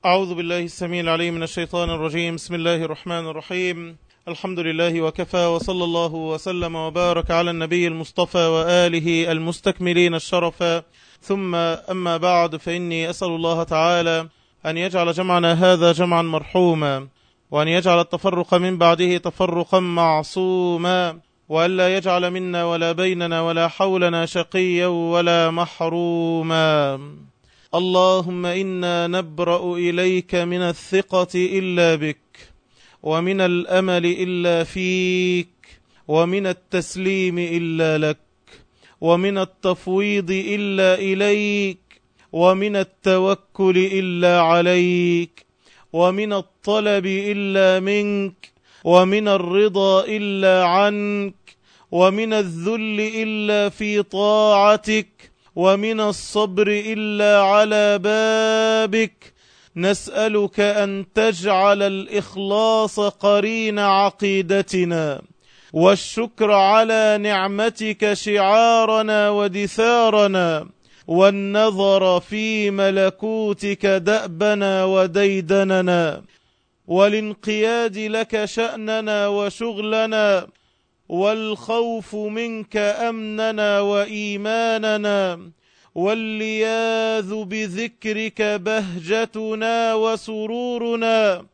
أعوذ بالله السميع العليم من الشيطان الرجيم. بسم الله الرحمن الرحيم. الحمد لله وكفى، وصلى الله وسلم وبارك على النبي المصطفى وآله المستكملين الشرفا، ثم أما بعد، فإني أسأل الله تعالى أن يجعل جمعنا هذا جمعا مرحوما، وأن يجعل التفرق من بعده تفرقا معصوما، وألا يجعل منا ولا بيننا ولا حولنا شقيا ولا محروما. اللهم إنا نبرأ إليك من الثقة إلا بك، ومن الأمل إلا فيك، ومن التسليم إلا لك، ومن التفويض إلا إليك، ومن التوكل إلا عليك، ومن الطلب إلا منك، ومن الرضا إلا عنك، ومن الذل إلا في طاعتك، ومن الصبر إلا على بابك. نسألك أن تجعل الإخلاص قرين عقيدتنا، والشكر على نعمتك شعارنا ودثارنا، والنظر في ملكوتك دأبنا وديدننا، والانقياد لك شأننا وشغلنا، والخوف منك أمننا وإيماننا، واللياذ بذكرك بهجتنا وسرورنا.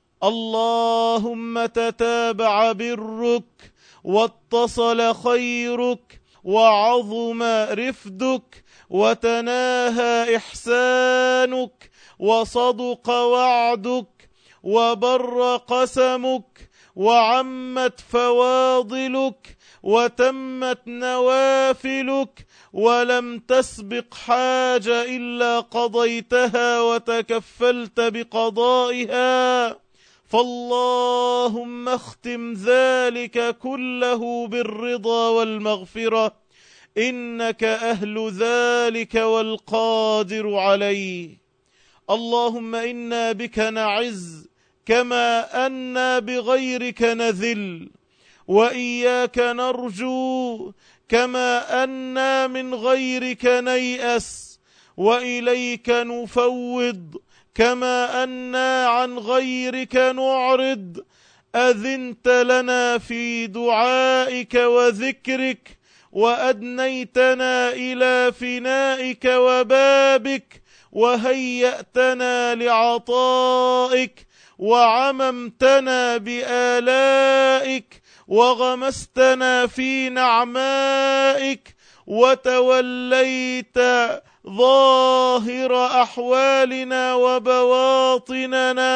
اللهم تتابع برك، واتصل خيرك، وعظم رفدك، وتناهى إحسانك، وصدق وعدك، وبر قسمك، وعمت فواضلك، وتمت نوافلك، ولم تسبق حاجة إلا قضيتها وتكفلت بقضائها. فاللهم اختم ذلك كله بالرضا والمغفرة، إنك أهل ذلك والقادر عليه. اللهم إنا بك نعز كما أنا بغيرك نذل، وإياك نرجو كما أنا من غيرك نيأس، وإليك نفوض كما أنا عن غيرك نعرض. أذنت لنا في دعائك وذكرك، وأدنيتنا إلى فنائك وبابك، وهيأتنا لعطائك، وعممتنا بآلائك، وغمستنا في نعمائك، وتوليت ظاهر أحوالنا وبواطننا.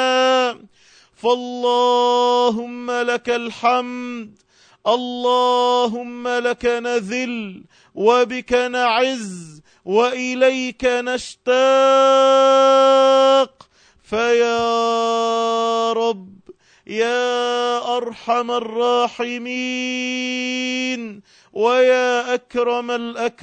فاللهم لك الحمد، اللهم لك نذل، وبك نعز، وإليك نشتاق. فيا رب يا أرحم الراحمين، ويا أكرم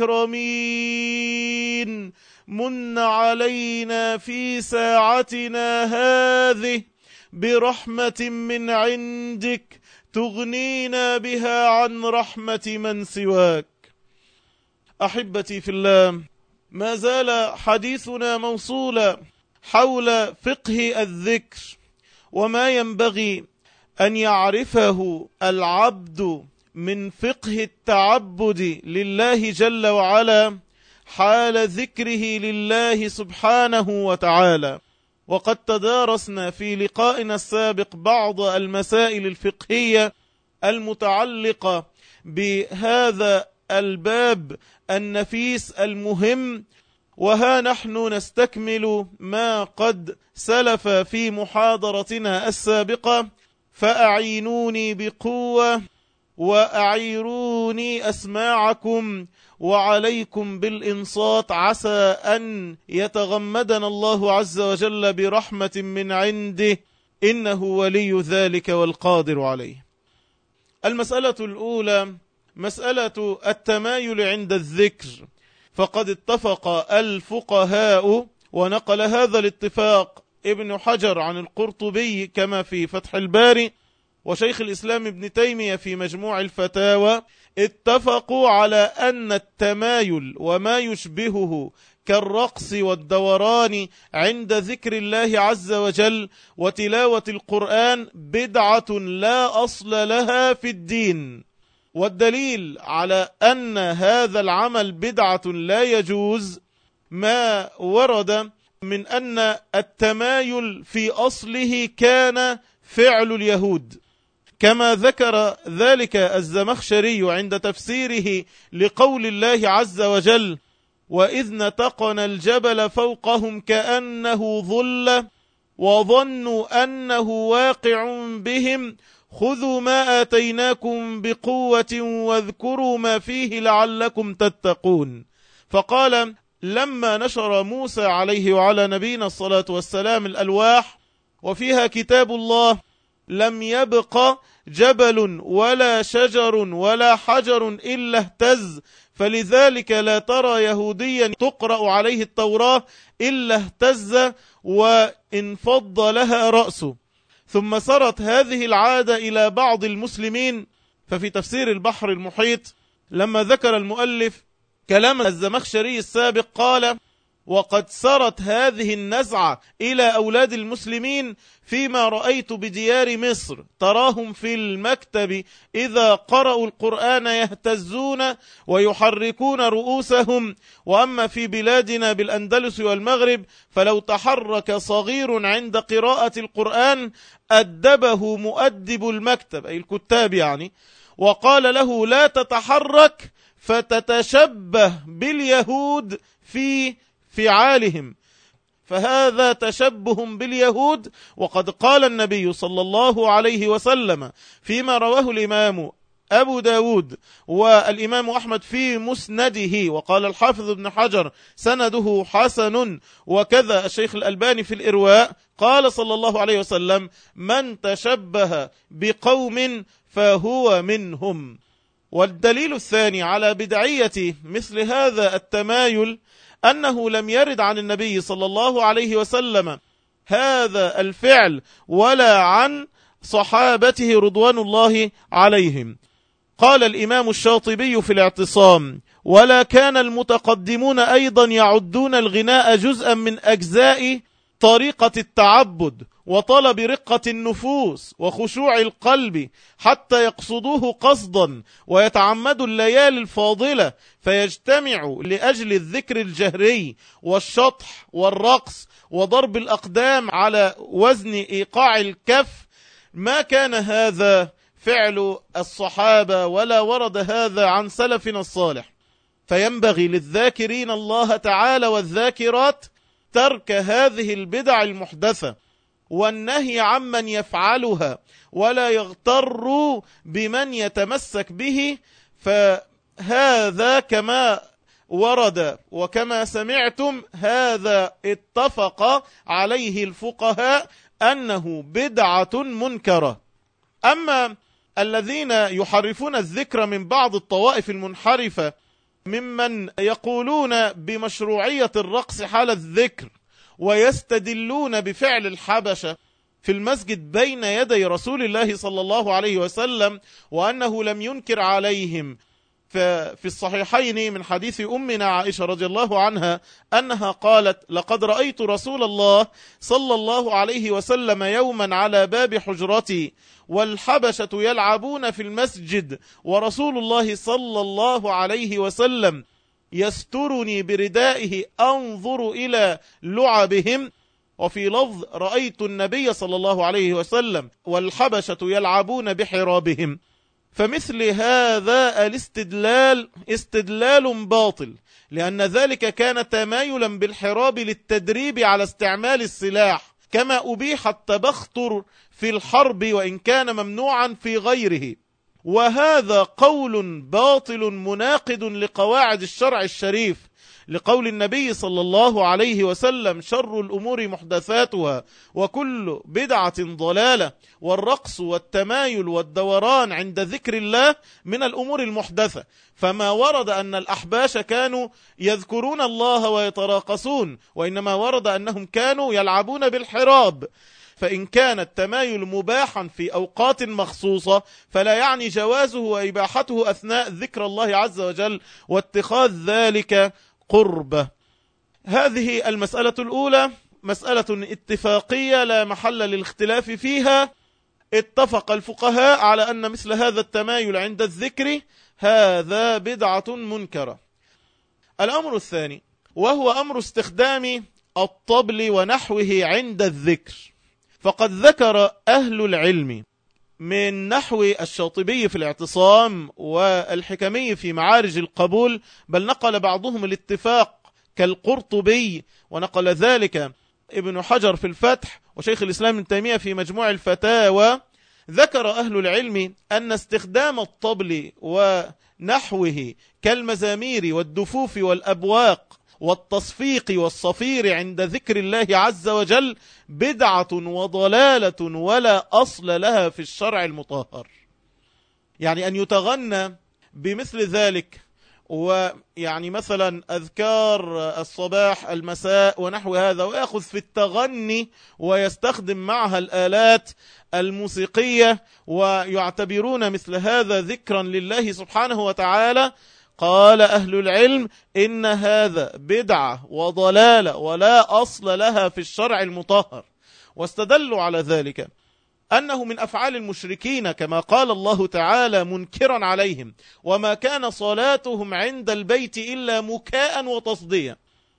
الأكرمين، من علينا في ساعتنا هذه برحمة من عندك تغنينا بها عن رحمة من سواك. أحبتي في الله، ما زال حديثنا موصولا حول فقه الذكر، وما ينبغي أن يعرفه العبد من فقه التعبد لله جل وعلا حال ذكره لله سبحانه وتعالى. وقد تدارسنا في لقائنا السابق بعض المسائل الفقهية المتعلقة بهذا الباب النفيس المهم، وها نحن نستكمل ما قد سلف في محاضرتنا السابقة. فأعينوني بقوة، وأعيروني أسماعكم، وعليكم بالإنصات، عسى أن يتغمدنا الله عز وجل برحمة من عنده، إنه ولي ذلك والقادر عليه. المسألة الأولى مسألة التمايل عند الذكر. فقد اتفق الفقهاء، ونقل هذا الاتفاق ابن حجر عن القرطبي كما في فتح الباري، وشيخ الإسلام ابن تيمية في مجموع الفتاوى، اتفقوا على أن التمايل وما يشبهه كالرقص والدوران عند ذكر الله عز وجل وتلاوة القرآن بدعة لا أصل لها في الدين. والدليل على أن هذا العمل بدعة لا يجوز ما ورد من أن التمايل في أصله كان فعل اليهود، كما ذكر ذلك الزمخشري عند تفسيره لقول الله عز وجل: وإذ نتقنا الجبل فوقهم كأنه ظل وظنوا أنه واقع بهم خذوا ما آتيناكم بقوة واذكروا ما فيه لعلكم تتقون. فقال: لما نشر موسى عليه وعلى نبينا الصلاة والسلام الألواح وفيها كتاب الله لم يبق جبل ولا شجر ولا حجر إلا اهتز، فلذلك لا ترى يهوديا تقرأ عليه التوراة إلا اهتز وانفض لها رأسه. ثم سرت هذه العادة إلى بعض المسلمين. ففي تفسير البحر المحيط لما ذكر المؤلف كلام الزمخشري السابق قال: وقد سرت هذه النزعة إلى أولاد المسلمين فيما رأيت بديار مصر، تراهم في المكتب إذا قرأوا القرآن يهتزون ويحركون رؤوسهم، وأما في بلادنا بالأندلس والمغرب فلو تحرك صغير عند قراءة القرآن أدبه مؤدب المكتب أي الكتاب يعني، وقال له لا تتحرك فتتشبه باليهود في فعالهم، فهذا تشبه باليهود. وقد قال النبي صلى الله عليه وسلم فيما رواه الإمام أبو داود والإمام أحمد في مسنده، وقال الحافظ ابن حجر سنده حسن، وكذا الشيخ الألباني في الإرواء، قال صلى الله عليه وسلم: من تشبه بقوم فهو منهم. والدليل الثاني على بدعية مثل هذا التمايل أنه لم يرد عن النبي صلى الله عليه وسلم هذا الفعل ولا عن صحابته رضوان الله عليهم. قال الإمام الشاطبي في الاعتصام: ولا كان المتقدمون أيضا يعدون الغناء جزءا من أجزاء طريقة التعبد وطلب رقة النفوس وخشوع القلب حتى يقصدوه قصدا ويتعمدوا الليالي الفاضلة فيجتمعوا لأجل الذكر الجهري والشطح والرقص وضرب الأقدام على وزن إيقاع الكف. ما كان هذا فعل الصحابة ولا ورد هذا عن سلفنا الصالح. فينبغي للذاكرين الله تعالى والذاكرات ترك هذه البدع المحدثة والنهي عمن يفعلها، ولا يغتروا بمن يتمسك به، فهذا كما ورد وكما سمعتم هذا اتفق عليه الفقهاء أنه بدعة منكرة. أما الذين يحرفون الذكر من بعض الطوائف المنحرفة ممن يقولون بمشروعية الرقص حال الذكر ويستدلون بفعل الحبشة في المسجد بين يدي رسول الله صلى الله عليه وسلم وأنه لم ينكر عليهم، في الصحيحين من حديث أمنا عائشة رضي الله عنها أنها قالت: لقد رأيت رسول الله صلى الله عليه وسلم يوما على باب حجرتي والحبشة يلعبون في المسجد ورسول الله صلى الله عليه وسلم يسترني بردائه أنظر إلى لعبهم. وفي لفظ: رأيت النبي صلى الله عليه وسلم والحبشة يلعبون بحرابهم. فمثل هذا الاستدلال استدلال باطل، لأن ذلك كان تمايلا بالحراب للتدريب على استعمال السلاح، كما أبيح التبختر في الحرب وإن كان ممنوعا في غيره. وهذا قول باطل مناقض لقواعد الشرع الشريف، لقول النبي صلى الله عليه وسلم: شر الأمور محدثاتها وكل بدعة ضلالة. والرقص والتمايل والدوران عند ذكر الله من الأمور المحدثة، فما ورد أن الأحباش كانوا يذكرون الله ويتراقصون، وإنما ورد أنهم كانوا يلعبون بالحراب. فإن كان التمايل مباحا في أوقات مخصوصة فلا يعني جوازه وإباحته أثناء ذكر الله عز وجل واتخاذ ذلك قربة. هذه المسألة الأولى مسألة اتفاقية لا محل للاختلاف فيها. اتفق الفقهاء على أن مثل هذا التمايل عند الذكر هذا بدعة منكرة. الأمر الثاني وهو أمر استخدام الطبل ونحوه عند الذكر، فقد ذكر أهل العلم من نحو الشاطبي في الاعتصام والحكمي في معارج القبول، بل نقل بعضهم الاتفاق كالقرطبي، ونقل ذلك ابن حجر في الفتح وشيخ الإسلام ابن تيمية في مجموع الفتاوى. ذكر أهل العلم أن استخدام الطبل ونحوه كالمزامير والدفوف والأبواق والتصفيق والصفير عند ذكر الله عز وجل بدعة وضلالة ولا أصل لها في الشرع المطهر. يعني أن يتغنى بمثل ذلك، ويعني مثلا أذكار الصباح المساء ونحو هذا، ويأخذ في التغني ويستخدم معها الآلات الموسيقية ويعتبرون مثل هذا ذكرا لله سبحانه وتعالى. قال أهل العلم إن هذا بدعة وضلالة ولا أصل لها في الشرع المطهر، واستدلوا على ذلك أنه من أفعال المشركين كما قال الله تعالى منكرا عليهم: وما كان صلاتهم عند البيت إلا مكاء وتصديا.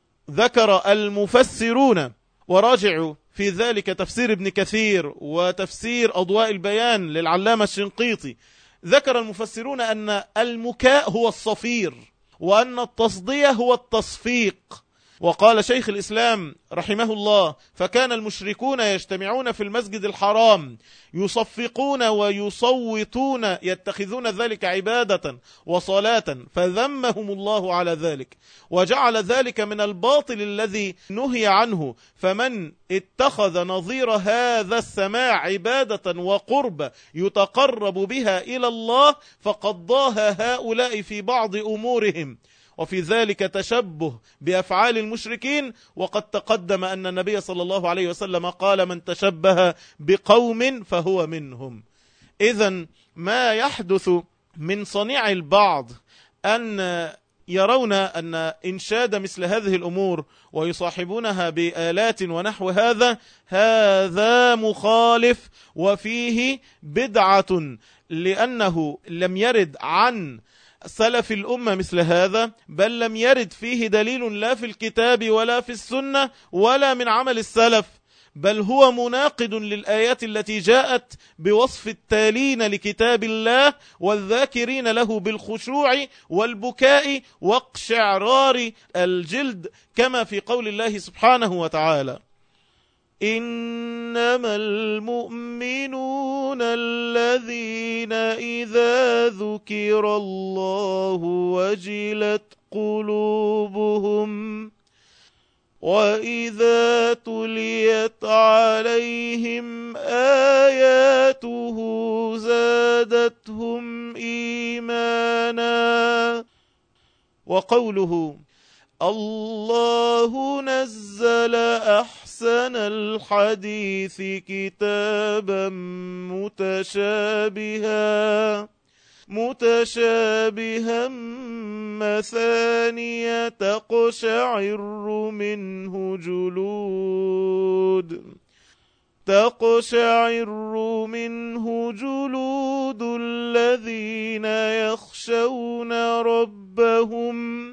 ذكر المفسرون، وراجعوا في ذلك تفسير ابن كثير وتفسير أضواء البيان للعلامة الشنقيطي، ذكر المفسرون أن المكاء هو الصفير وأن التصدية هو التصفيق. وقال شيخ الإسلام رحمه الله: فكان المشركون يجتمعون في المسجد الحرام يصفقون ويصوتون يتخذون ذلك عبادة وصلاة، فذمهم الله على ذلك وجعل ذلك من الباطل الذي نهي عنه. فمن اتخذ نظير هذا السماع عبادة وقرب يتقرب بها إلى الله فقد ضاها هؤلاء في بعض أمورهم، وفي ذلك تشبه بأفعال المشركين. وقد تقدم أن النبي صلى الله عليه وسلم قال: من تشبه بقوم فهو منهم. إذن ما يحدث من صنيع البعض أن يرون أن إنشاد مثل هذه الأمور ويصاحبونها بآلات ونحو هذا مخالف وفيه بدعة، لأنه لم يرد عن سلف الأمة مثل هذا، بل لم يرد فيه دليل لا في الكتاب ولا في السنة ولا من عمل السلف، بل هو مناقض للآيات التي جاءت بوصف التالين لكتاب الله والذاكرين له بالخشوع والبكاء واقشعرار الجلد، كما في قول الله سبحانه وتعالى: إنما المؤمنون الذين إذا ذكر الله وجلت قلوبهم وإذا تليت عليهم آياته زادتهم إيمانا. وقوله: الله نزل أحسن الحديث كتابا متشابها مثانية تقشعر منه جلود الذين يخشون ربهم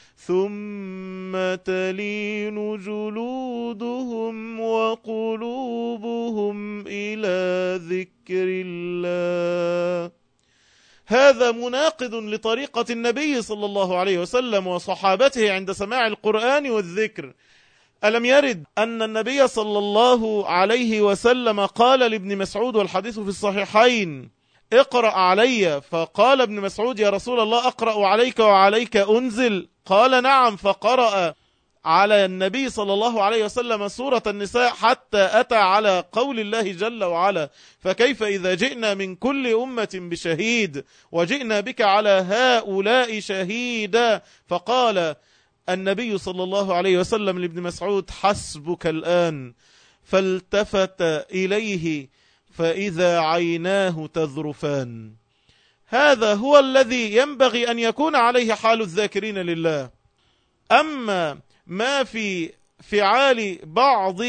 ثم تلين جلودهم وقلوبهم إلى ذكر الله. هذا مناقض لطريقة النبي صلى الله عليه وسلم وصحابته عند سماع القرآن والذكر. ألم يرد أن النبي صلى الله عليه وسلم قال لابن مسعود، والحديث في الصحيحين: اقرأ علي. فقال ابن مسعود: يا رسول الله، أقرأ عليك وعليك أنزل؟ قال: نعم. فقرأ على النبي صلى الله عليه وسلم سورة النساء حتى أتى على قول الله جل وعلا: فكيف إذا جئنا من كل أمة بشهيد وجئنا بك على هؤلاء شهيدا. فقال النبي صلى الله عليه وسلم لابن مسعود: حسبك الآن. فالتفت إليه فإذا عيناه تذرفان. هذا هو الذي ينبغي أن يكون عليه حال الذاكرين لله. أما ما في فعال بعض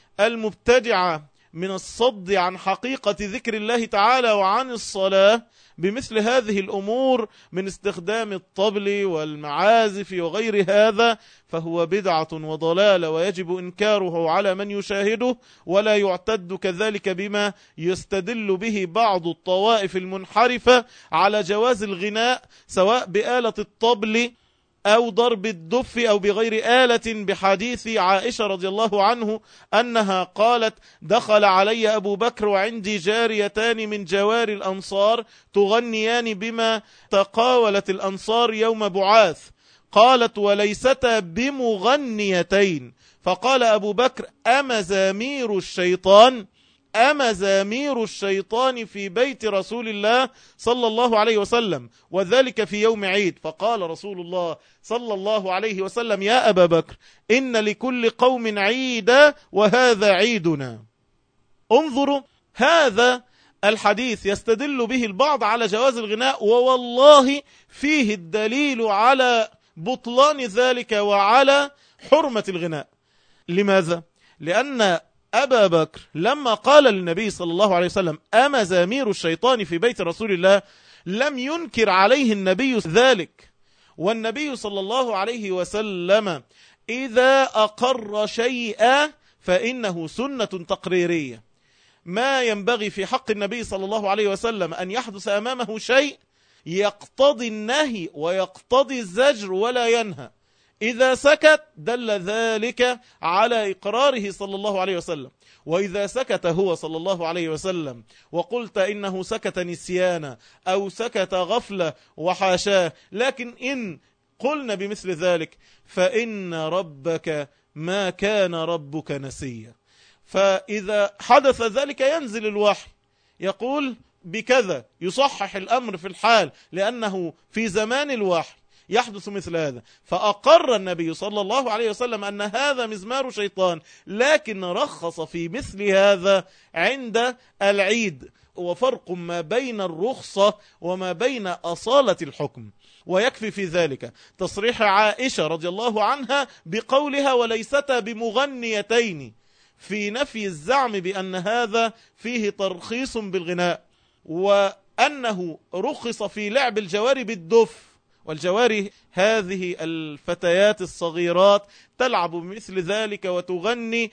المبتدعة من الصد عن حقيقة ذكر الله تعالى وعن الصلاة بمثل هذه الأمور من استخدام الطبل والمعازف وغير هذا، فهو بدعة وضلالة ويجب إنكاره على من يشاهده، ولا يعتد كذلك بما يستدل به بعض الطوائف المنحرفة على جواز الغناء سواء بآلة الطبل أو ضرب الدف أو بغير آلة، بحديث عائشة رضي الله عنه أنها قالت: دخل علي أبو بكر وعندي جاريتان من جوار الأنصار تغنيان بما تقاولت الأنصار يوم بعاث. قالت: وليستا بمغنيتين. فقال أبو بكر: أمزامير الشيطان؟ أمزامير الشيطان في بيت رسول الله صلى الله عليه وسلم، وذلك في يوم عيد. فقال رسول الله صلى الله عليه وسلم: يا أبا بكر، إن لكل قوم عيدا وهذا عيدنا. انظروا، هذا الحديث يستدل به البعض على جواز الغناء، ووالله فيه الدليل على بطلان ذلك وعلى حرمة الغناء. لماذا؟ لأن أبا بكر لما قال للنبي صلى الله عليه وسلم: أمزامير الشيطان في بيت رسول الله، لم ينكر عليه النبي ذلك. والنبي صلى الله عليه وسلم إذا أقر شيئا فإنه سنة تقريرية. ما ينبغي في حق النبي صلى الله عليه وسلم أن يحدث أمامه شيء يقتضي النهي ويقتضي الزجر ولا ينهى. إذا سكت دل ذلك على إقراره صلى الله عليه وسلم، وإذا سكت هو صلى الله عليه وسلم وقلت إنه سكت نسيانا أو سكت غفلة وحاشاه، لكن إن قلنا بمثل ذلك فإن ربك ما كان ربك نسيا. فإذا حدث ذلك ينزل الوحي يقول بكذا، يصحح الأمر في الحال، لأنه في زمان الوحي يحدث مثل هذا. فأقر النبي صلى الله عليه وسلم أن هذا مزمار شيطان، لكن رخص في مثل هذا عند العيد، وفرق ما بين الرخصة وما بين أصالة الحكم. ويكفي في ذلك تصريح عائشة رضي الله عنها بقولها: وليستا بمغنيتين، في نفي الزعم بأن هذا فيه ترخيص بالغناء، وأنه رخص في لعب الجواري بالدف. والجواري هذه الفتيات الصغيرات تلعب بمثل ذلك وتغني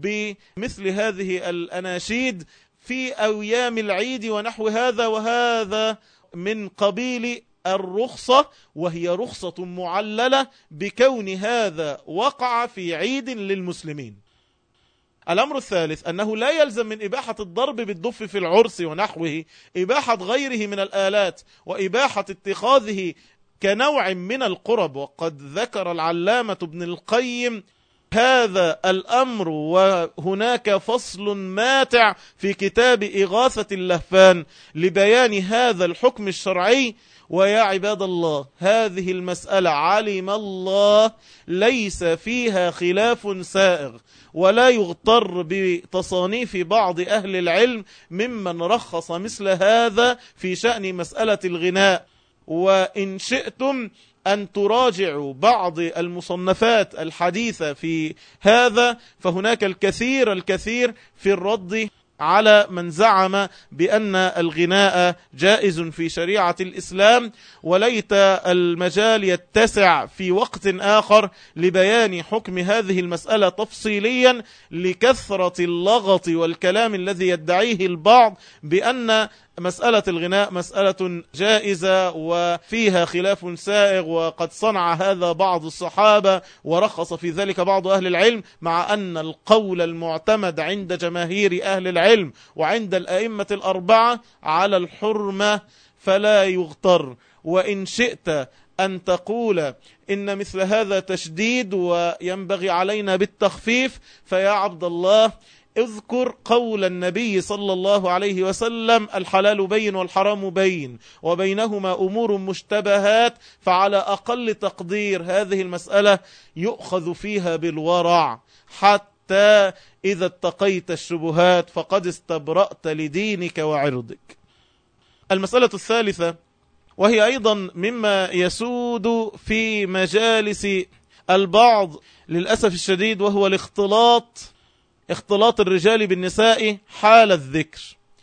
بمثل هذه الأناشيد في أيام العيد ونحو هذا، وهذا من قبيل الرخصة، وهي رخصة معللة بكون هذا وقع في عيد للمسلمين. الأمر الثالث أنه لا يلزم من إباحة الضرب بالدف في العرس ونحوه إباحة غيره من الآلات وإباحة اتخاذه كنوع من القرب. وقد ذكر العلامة ابن القيم هذا الأمر، وهناك فصل ماتع في كتاب إغاثة اللهفان لبيان هذا الحكم الشرعي. ويا عباد الله، هذه المسألة علم الله ليس فيها خلاف سائغ، ولا يغتر بتصانيف بعض أهل العلم ممن رخص مثل هذا في شأن مسألة الغناء. وإن شئتم أن تراجعوا بعض المصنفات الحديثة في هذا، فهناك الكثير في الرد على من زعم بأن الغناء جائز في شريعة الإسلام. وليت المجال يتسع في وقت آخر لبيان حكم هذه المسألة تفصيليا، لكثرة اللغط والكلام الذي يدعيه البعض بأن مسألة الغناء مسألة جائزة وفيها خلاف سائغ، وقد صنع هذا بعض الصحابة ورخص في ذلك بعض أهل العلم، مع أن القول المعتمد عند جماهير أهل العلم وعند الأئمة الأربعة على الحرمة، فلا يغتر. وإن شئت أن تقول إن مثل هذا تشديد وينبغي علينا بالتخفيف، فيا عبد الله اذكر قول النبي صلى الله عليه وسلم: الحلال بين والحرام بين وبينهما أمور مشتبهات. فعلى أقل تقدير هذه المسألة يؤخذ فيها بالورع، حتى إذا اتقيت الشبهات فقد استبرأت لدينك وعرضك. المسألة الثالثة، وهي أيضا مما يسود في مجالس البعض للأسف الشديد، وهو اختلاط الرجال بالنساء حال الذكر.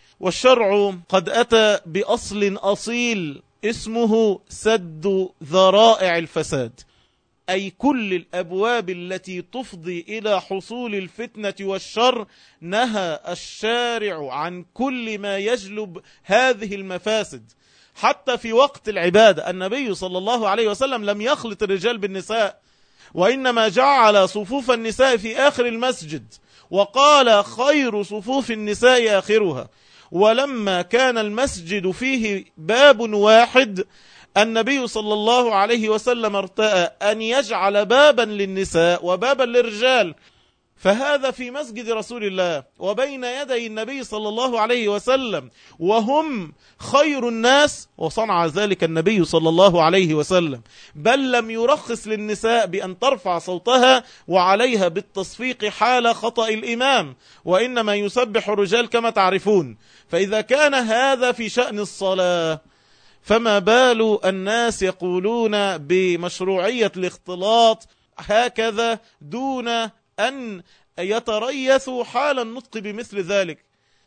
والشرع قد أتى بأصل أصيل اسمه سد ذرائع الفساد، أي كل الأبواب التي تفضي إلى حصول الفتنة والشر. نهى الشارع عن كل ما يجلب هذه المفاسد. حتى في وقت العبادة النبي صلى الله عليه وسلم لم يخلط الرجال بالنساء، وإنما جعل صفوف النساء في آخر المسجد، وقال خير صفوف النساء آخرها. ولما كان المسجد فيه باب واحد، النبي صلى الله عليه وسلم ارتأى أن يجعل بابا للنساء وبابا للرجال، فهذا في مسجد رسول الله وبين يدي النبي صلى الله عليه وسلم، وهم خير الناس، وصنع ذلك النبي صلى الله عليه وسلم. بل لم يرخص للنساء بأن ترفع صوتها وعليها بالتصفيق حال خطأ الإمام، وإنما يسبح الرجال كما تعرفون. فإذا كان هذا في شأن الصلاة، فما بال الناس يقولون بمشروعية الاختلاط هكذا دون أن يتريثوا حال النطق بمثل ذلك؟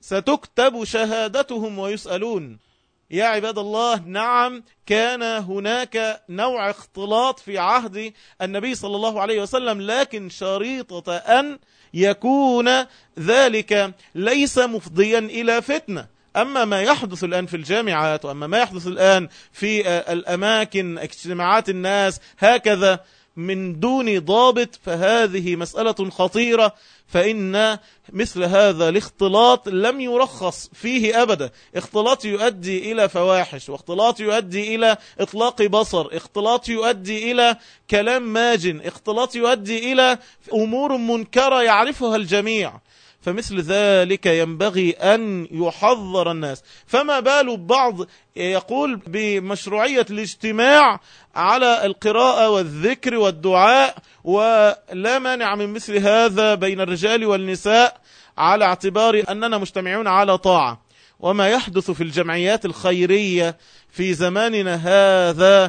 ستكتب شهادتهم ويسألون. يا عباد الله، نعم كان هناك نوع اختلاط في عهد النبي صلى الله عليه وسلم، لكن شريطة أن يكون ذلك ليس مفضيا إلى فتنة. أما ما يحدث الآن في الجامعات، وأما ما يحدث الآن في الأماكن اجتماعات الناس هكذا من دون ضابط، فهذه مسألة خطيرة. فإن مثل هذا الاختلاط لم يرخص فيه أبدا. اختلاط يؤدي إلى فواحش، واختلاط يؤدي إلى إطلاق بصر، اختلاط يؤدي إلى كلام ماجن، اختلاط يؤدي إلى أمور منكرة يعرفها الجميع. فمثل ذلك ينبغي أن يحذر الناس. فما بال بعض يقول بمشروعية الاجتماع على القراءة والذكر والدعاء، ولا مانع من مثل هذا بين الرجال والنساء، على اعتبار أننا مجتمعون على طاعة. وما يحدث في الجمعيات الخيرية في زماننا هذا،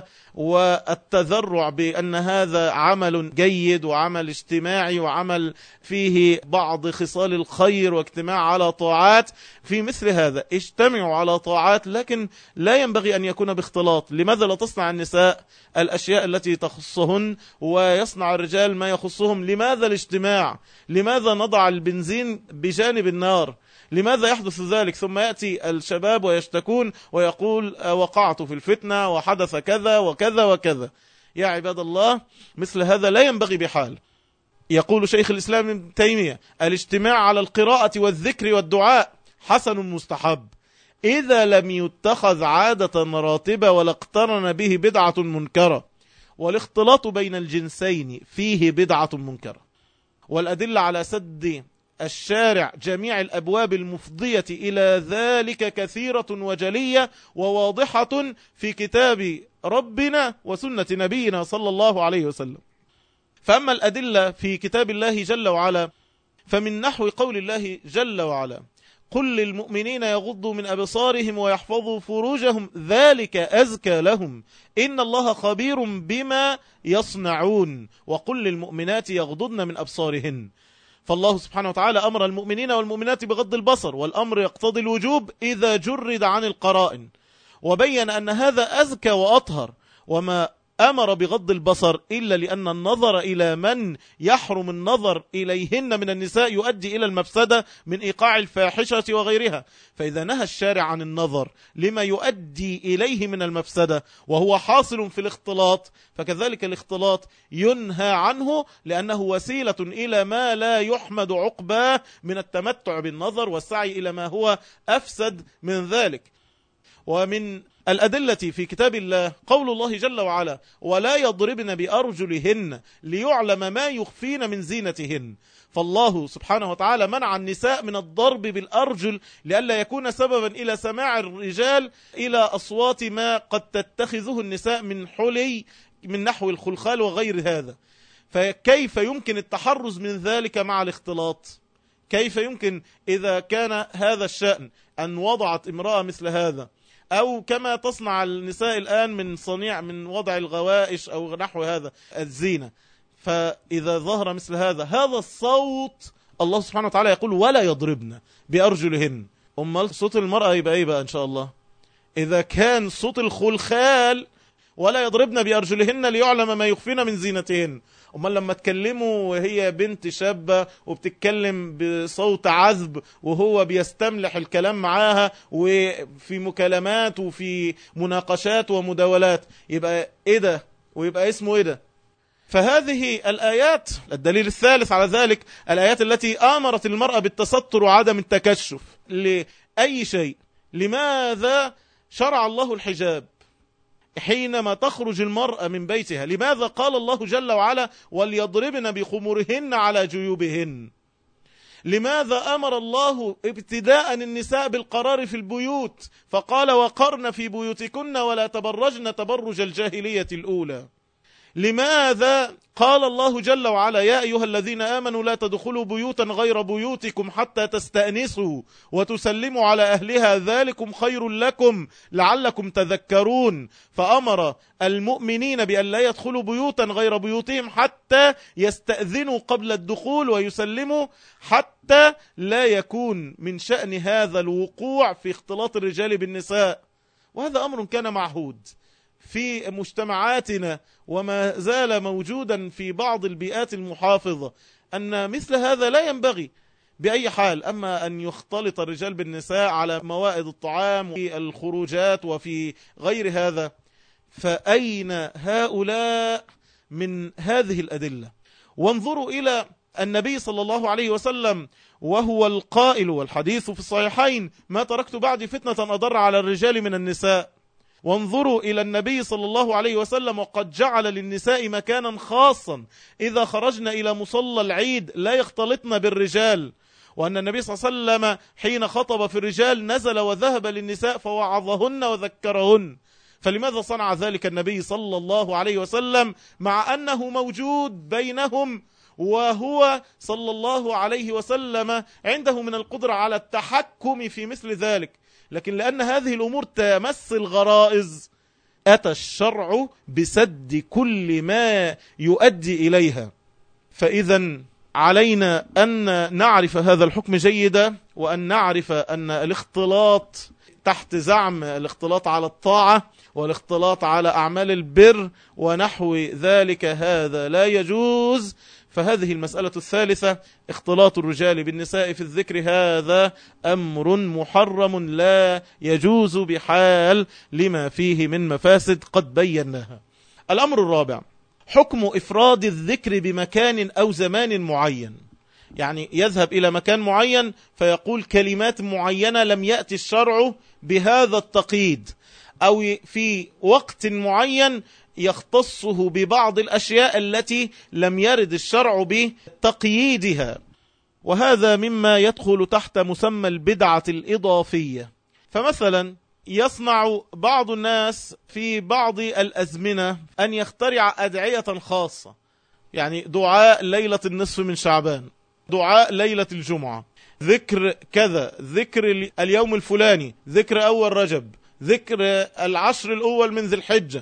والتذرع بأن هذا عمل جيد وعمل اجتماعي وعمل فيه بعض خصال الخير واجتماع على طاعات، في مثل هذا اجتمعوا على طاعات، لكن لا ينبغي أن يكون باختلاط. لماذا لا تصنع النساء الأشياء التي تخصهن ويصنع الرجال ما يخصهم؟ لماذا الاجتماع؟ لماذا نضع البنزين بجانب النار؟ لماذا يحدث ذلك؟ ثم يأتي الشباب ويشتكون ويقول وقعت في الفتنة وحدث كذا وكذا وكذا. يا عباد الله، مثل هذا لا ينبغي بحال. يقول شيخ الإسلام ابن تيمية: الاجتماع على القراءة والذكر والدعاء حسن مستحب، إذا لم يتخذ عادة راتبة ولا اقترن به بدعة منكرة. والاختلاط بين الجنسين فيه بدعة منكرة. والأدلة على سد الشارع جميع الأبواب المفضية إلى ذلك كثيرة وجلية وواضحة في كتاب ربنا وسنة نبينا صلى الله عليه وسلم. فأما الأدلة في كتاب الله جل وعلا، فمن نحو قول الله جل وعلا: قل للمؤمنين يغضوا من أبصارهم ويحفظوا فروجهم ذلك أزكى لهم إن الله خبير بما يصنعون، وقل للمؤمنات يغضضن من أبصارهن. فالله سبحانه وتعالى أمر المؤمنين والمؤمنات بغض البصر، والأمر يقتضي الوجوب إذا جرد عن القرائن، وبين أن هذا أزكى وأطهر. وما أمر بغض البصر إلا لأن النظر إلى من يحرم النظر إليهن من النساء يؤدي إلى المفسدة من إيقاع الفاحشة وغيرها. فإذا نهى الشارع عن النظر لما يؤدي إليه من المفسدة وهو حاصل في الاختلاط، فكذلك الاختلاط ينهى عنه، لأنه وسيلة إلى ما لا يحمد عقباه من التمتع بالنظر والسعي إلى ما هو أفسد من ذلك. ومن الأدلة في كتاب الله قول الله جل وعلا: ولا يضربن بأرجلهن ليعلم ما يخفين من زينتهن. فالله سبحانه وتعالى منع النساء من الضرب بالأرجل لئلا يكون سببا إلى سماع الرجال إلى أصوات ما قد تتخذه النساء من حلي من نحو الخلخال وغير هذا. فكيف يمكن التحرز من ذلك مع الاختلاط؟ كيف يمكن إذا كان هذا الشأن أن وضعت امرأة مثل هذا، أو كما تصنع النساء الآن من صنيع من وضع الغوائش أو نحو هذا الزينة، فإذا ظهر مثل هذا الصوت، الله سبحانه وتعالى يقول ولا يضربن بأرجلهن. أمال صوت المرأة يبقى إيه بقى إن شاء الله؟ إذا كان صوت الخلخال ولا يضربن بأرجلهن ليعلم ما يخفين من زينتهن، أمال لما تكلموا وهي بنت شابة وبتتكلم بصوت عذب وهو بيستملح الكلام معاها وفي مكالمات وفي مناقشات ومداولات، يبقى إيه ده؟ ويبقى اسمه إيه ده؟ فهذه الآيات الدليل الثالث على ذلك الآيات التي آمرت المرأة بالتستر وعدم التكشف لأي شيء. لماذا شرع الله الحجاب حينما تخرج المرأة من بيتها؟ لماذا قال الله جل وعلا وليضربن بخمرهن على جيوبهن؟ لماذا أمر الله ابتداء النساء بالقرار في البيوت فقال وقرن في بيوتكن ولا تبرجن تبرج الجاهلية الأولى؟ لماذا قال الله جل وعلا يا أيها الذين آمنوا لا تدخلوا بيوتا غير بيوتكم حتى تستأنسوا وتسلموا على أهلها ذلكم خير لكم لعلكم تذكرون؟ فأمر المؤمنين بأن لا يدخلوا بيوتا غير بيوتهم حتى يستأذنوا قبل الدخول ويسلموا، حتى لا يكون من شأن هذا الوقوع في اختلاط الرجال بالنساء. وهذا أمر كان معهود في مجتمعاتنا وما زال موجودا في بعض البيئات المحافظة، أن مثل هذا لا ينبغي بأي حال. أما أن يختلط الرجال بالنساء على موائد الطعام وفي الخروجات وفي غير هذا، فأين هؤلاء من هذه الأدلة؟ وانظروا إلى النبي صلى الله عليه وسلم وهو القائل والحديث في الصحيحين ما تركت بعدي فتنة أضر على الرجال من النساء. وانظروا إلى النبي صلى الله عليه وسلم وقد جعل للنساء مكانا خاصا إذا خرجنا إلى مصلى العيد لا يختلطن بالرجال، وأن النبي صلى الله عليه وسلم حين خطب في الرجال نزل وذهب للنساء فوعظهن وذكرهن. فلماذا صنع ذلك النبي صلى الله عليه وسلم مع أنه موجود بينهم وهو صلى الله عليه وسلم عنده من القدرة على التحكم في مثل ذلك؟ لكن لأن هذه الأمور تمس الغرائز أتى الشرع بسد كل ما يؤدي إليها. فإذا علينا أن نعرف هذا الحكم جيدا، وأن نعرف أن الاختلاط تحت زعم الاختلاط على الطاعة والاختلاط على أعمال البر ونحو ذلك هذا لا يجوز. فهذه المسألة الثالثة اختلاط الرجال بالنساء في الذكر هذا أمر محرم لا يجوز بحال لما فيه من مفاسد قد بيناها. الأمر الرابع حكم إفراد الذكر بمكان أو زمان معين، يعني يذهب إلى مكان معين فيقول كلمات معينة لم يأتي الشرع بهذا التقييد، أو في وقت معين يختصه ببعض الأشياء التي لم يرد الشرع بتقييدها، وهذا مما يدخل تحت مسمى البدعة الإضافية. فمثلا يصنع بعض الناس في بعض الأزمنة أن يخترع أدعية خاصة، يعني دعاء ليلة النصف من شعبان، دعاء ليلة الجمعة، ذكر كذا، ذكر اليوم الفلاني، ذكر أول رجب، ذكر العشر الأول من ذي الحجة.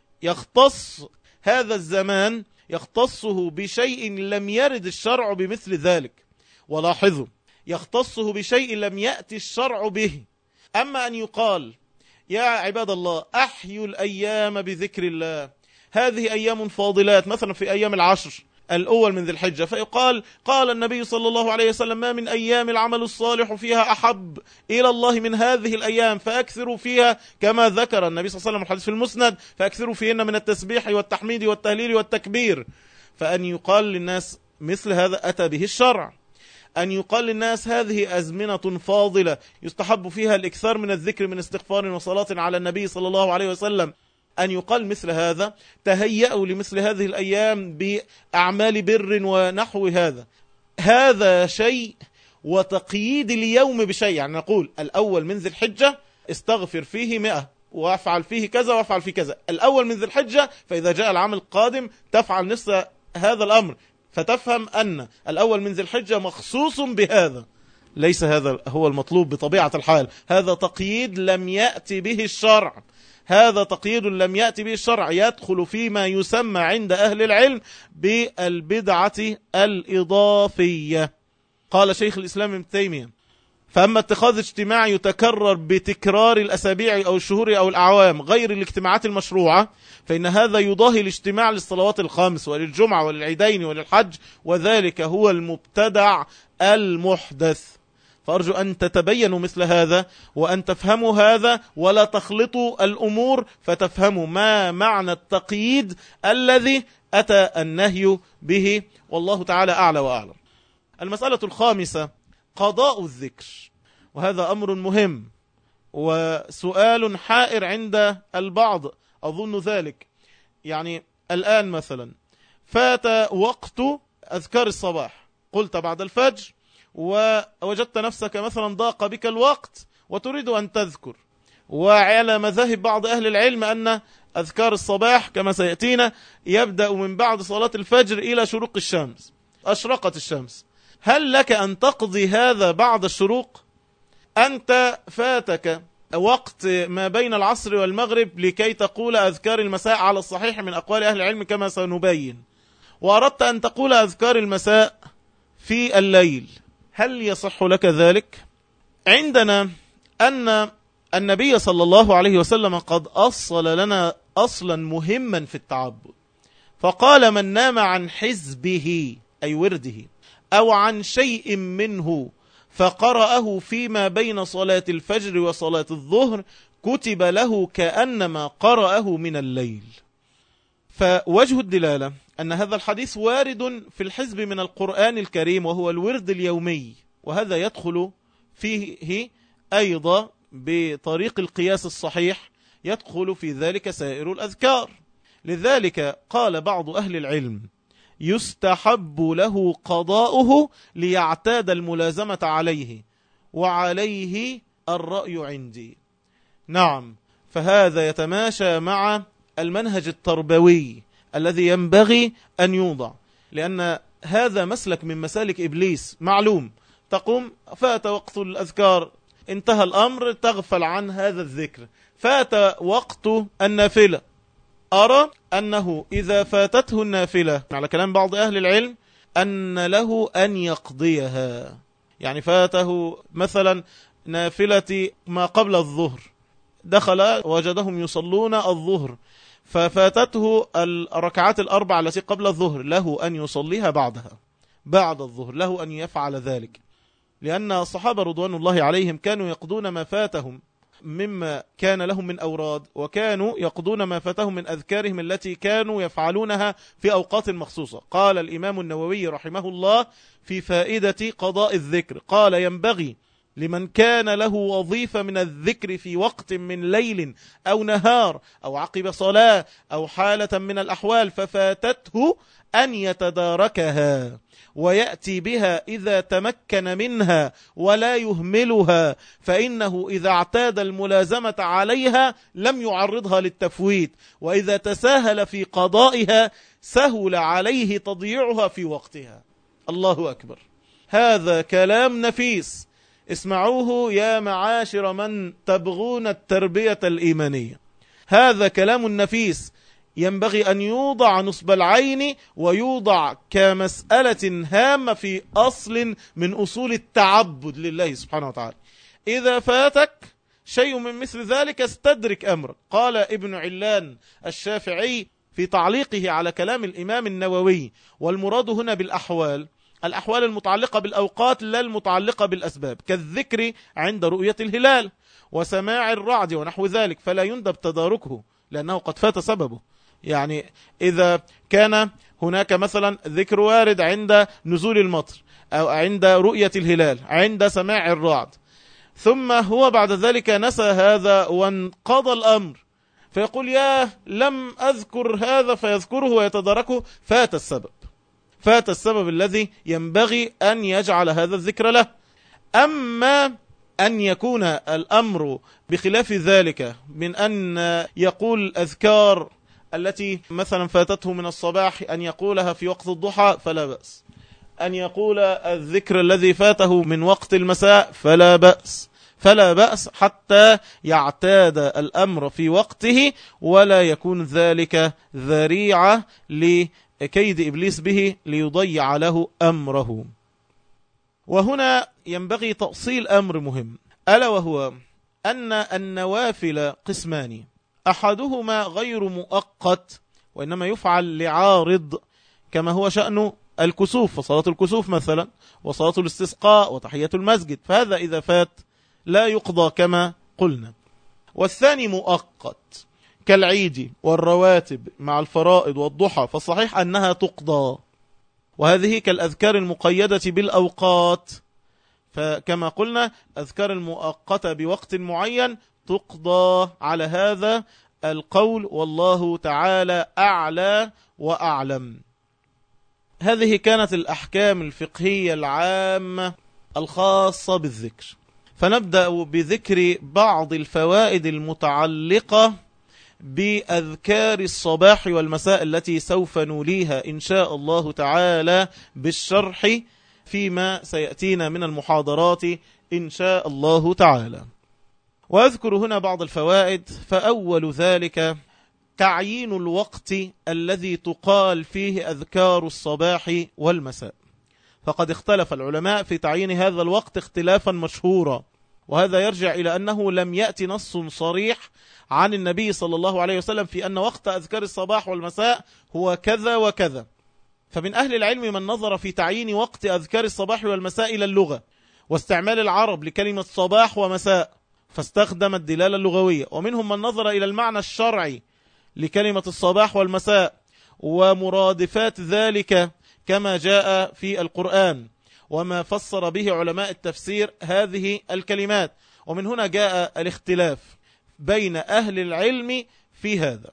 يختص هذا الزمان يختصه بشيء لم يرد الشرع بمثل ذلك، ولاحظوا يختصه بشيء لم يأتي الشرع به. أما أن يقال يا عباد الله أحيوا الأيام بذكر الله، هذه أيام فاضلات، مثلا في أيام العشر الأول من ذي الحجة، فيقال قال النبي صلى الله عليه وسلم ما من أيام العمل الصالح فيها أحب إلى الله من هذه الأيام فأكثروا فيها، كما ذكر النبي صلى الله عليه وسلم الحديث في المسند فأكثروا فيهن من التسبيح والتحميد والتهليل والتكبير. فأن يقال للناس مثل هذا أتى به الشرع. أن يقال للناس هذه أزمنة فاضلة يستحب فيها الإكثار من الذكر من استغفار وصلاة على النبي صلى الله عليه وسلم، أن يقال مثل هذا تهيأوا لمثل هذه الأيام بأعمال بر ونحو هذا. هذا شيء، وتقييد اليوم بشيء، يعني نقول الأول من ذي الحجة استغفر فيه 100 وافعل فيه كذا وافعل فيه كذا، الأول من ذي الحجة، فإذا جاء العام القادم تفعل نفس هذا الأمر، فتفهم أن الأول من ذي الحجة مخصوص بهذا. ليس هذا هو المطلوب بطبيعة الحال، هذا تقييد لم يأتي به الشرع، هذا تقييد لم يأتي به الشرع، يدخل فيما يسمى عند أهل العلم بالبدعة الإضافية. قال شيخ الإسلام ابن تيمية: فأما اتخاذ اجتماع يتكرر بتكرار الأسابيع أو الشهور أو الأعوام غير الاجتماعات المشروعة، فإن هذا يضاهي الاجتماع للصلوات الخمس وللجمعة وللعيدين وللحج، وذلك هو المبتدع المحدث. فأرجو أن تتبينوا مثل هذا وأن تفهموا هذا، ولا تخلطوا الأمور فتفهموا ما معنى التقييد الذي أتى النهي به، والله تعالى أعلى وأعلم. المسألة الخامسة: قضاء الذكر، وهذا أمر مهم وسؤال حائر عند البعض، أظن ذلك. يعني الآن مثلا فات وقت أذكار الصباح، قلت بعد الفجر ووجدت نفسك مثلا ضاق بك الوقت وتريد أن تذكر، وعلى مذاهب بعض أهل العلم أن أذكار الصباح كما سيأتينا يبدأ من بعد صلاة الفجر إلى شروق الشمس، أشرقت الشمس. هل لك أن تقضي هذا بعد الشروق؟ أنت فاتك وقت ما بين العصر والمغرب لكي تقول أذكار المساء على الصحيح من أقوال أهل العلم كما سنبين، وأردت أن تقول أذكار المساء في الليل، هل يصح لك ذلك؟ عندنا أن النبي صلى الله عليه وسلم قد أصل لنا أصلا مهما في التعبد، فقال: من نام عن حزبه أي ورده أو عن شيء منه فقرأه فيما بين صلاة الفجر وصلاة الظهر كتب له كأنما قرأه من الليل. فوجه الدلالة أن هذا الحديث وارد في الحزب من القرآن الكريم، وهو الورد اليومي، وهذا يدخل فيه أيضا بطريق القياس الصحيح، يدخل في ذلك سائر الأذكار. لذلك قال بعض أهل العلم: يستحب له قضاؤه ليعتاد الملازمة عليه، وعليه الرأي عندي. نعم، فهذا يتماشى مع المنهج التربوي الذي ينبغي أن يوضع، لأن هذا مسلك من مسالك إبليس معلوم. تقوم فات وقت الأذكار، انتهى الأمر، تغفل عن هذا الذكر، فات وقت النافلة. أرى أنه إذا فاتته النافلة على كلام بعض أهل العلم أن له أن يقضيها. يعني فاته مثلا نافلة ما قبل الظهر، دخل وجدهم يصلون الظهر، ففاتته الركعات الأربع التي قبل الظهر، له أن يصليها بعد الظهر، له أن يفعل ذلك، لأن الصحابة رضوان الله عليهم كانوا يقضون ما فاتهم مما كان لهم من أوراد، وكانوا يقضون ما فاتهم من أذكارهم التي كانوا يفعلونها في أوقات مخصوصة. قال الإمام النووي رحمه الله في فائدة قضاء الذكر، قال: ينبغي لمن كان له وظيفة من الذكر في وقت من ليل أو نهار أو عقب صلاة أو حالة من الأحوال ففاتته أن يتداركها ويأتي بها إذا تمكن منها ولا يهملها، فإنه إذا اعتاد الملازمة عليها لم يعرضها للتفويت، وإذا تساهل في قضائها سهل عليه تضييعها في وقتها. الله أكبر، هذا كلام نفيس، اسمعوه يا معاشر من تبغون التربية الإيمانية. هذا كلام نفيس ينبغي أن يوضع نصب العين، ويوضع كمسألة هامة في أصل من أصول التعبد لله سبحانه وتعالى. إذا فاتك شيء من مثل ذلك استدرك أمرك. قال ابن علان الشافعي في تعليقه على كلام الإمام النووي: والمراد هنا بالأحوال الأحوال المتعلقة بالأوقات لا المتعلقة بالأسباب، كالذكر عند رؤية الهلال وسماع الرعد ونحو ذلك، فلا يندب تداركه لأنه قد فات سببه. يعني إذا كان هناك مثلا ذكر وارد عند نزول المطر أو عند رؤية الهلال عند سماع الرعد، ثم هو بعد ذلك نسى هذا وانقضى الأمر، فيقول: يا لم أذكر هذا، فيذكره ويتداركه، فات السبب الذي ينبغي أن يجعل هذا الذكر له. أما أن يكون الأمر بخلاف ذلك، من أن يقول أذكار التي مثلا فاتته من الصباح أن يقولها في وقت الضحى فلا بأس، أن يقول الذكر الذي فاته من وقت المساء فلا بأس، فلا بأس حتى يعتاد الأمر في وقته ولا يكون ذلك ذريعة لكيد إبليس به ليضيع له أمره. وهنا ينبغي تأصيل أمر مهم، ألا وهو أن النوافل قسمان، أحدهما غير مؤقت وإنما يفعل لعارض، كما هو شأن الكسوف، فصلاة الكسوف مثلا، وصلاة الاستسقاء، وتحية المسجد، فهذا إذا فات لا يقضى كما قلنا. والثاني مؤقت كالعيد والرواتب مع الفرائض والضحى، فالصحيح أنها تقضى، وهذه كالأذكار المقيدة بالأوقات، فكما قلنا أذكار المؤقتة بوقت معين تقضى على هذا القول، والله تعالى أعلى وأعلم. هذه كانت الأحكام الفقهية العامة الخاصة بالذكر. فنبدأ بذكر بعض الفوائد المتعلقة بأذكار الصباح والمساء التي سوف نوليها إن شاء الله تعالى بالشرح فيما سيأتينا من المحاضرات إن شاء الله تعالى. وأذكر هنا بعض الفوائد. فأول ذلك تعيين الوقت الذي تقال فيه أذكار الصباح والمساء، فقد اختلف العلماء في تعيين هذا الوقت اختلافا مشهورا، وهذا يرجع إلى أنه لم يأتي نص صريح عن النبي صلى الله عليه وسلم في أن وقت أذكار الصباح والمساء هو كذا وكذا. فمن أهل العلم من نظر في تعيين وقت أذكار الصباح والمساء إلى اللغة واستعمال العرب لكلمة صباح ومساء فاستخدم الدلالة اللغوية، ومنهم من نظر إلى المعنى الشرعي لكلمة الصباح والمساء ومرادفات ذلك كما جاء في القرآن وما فسر به علماء التفسير هذه الكلمات، ومن هنا جاء الاختلاف بين أهل العلم في هذا.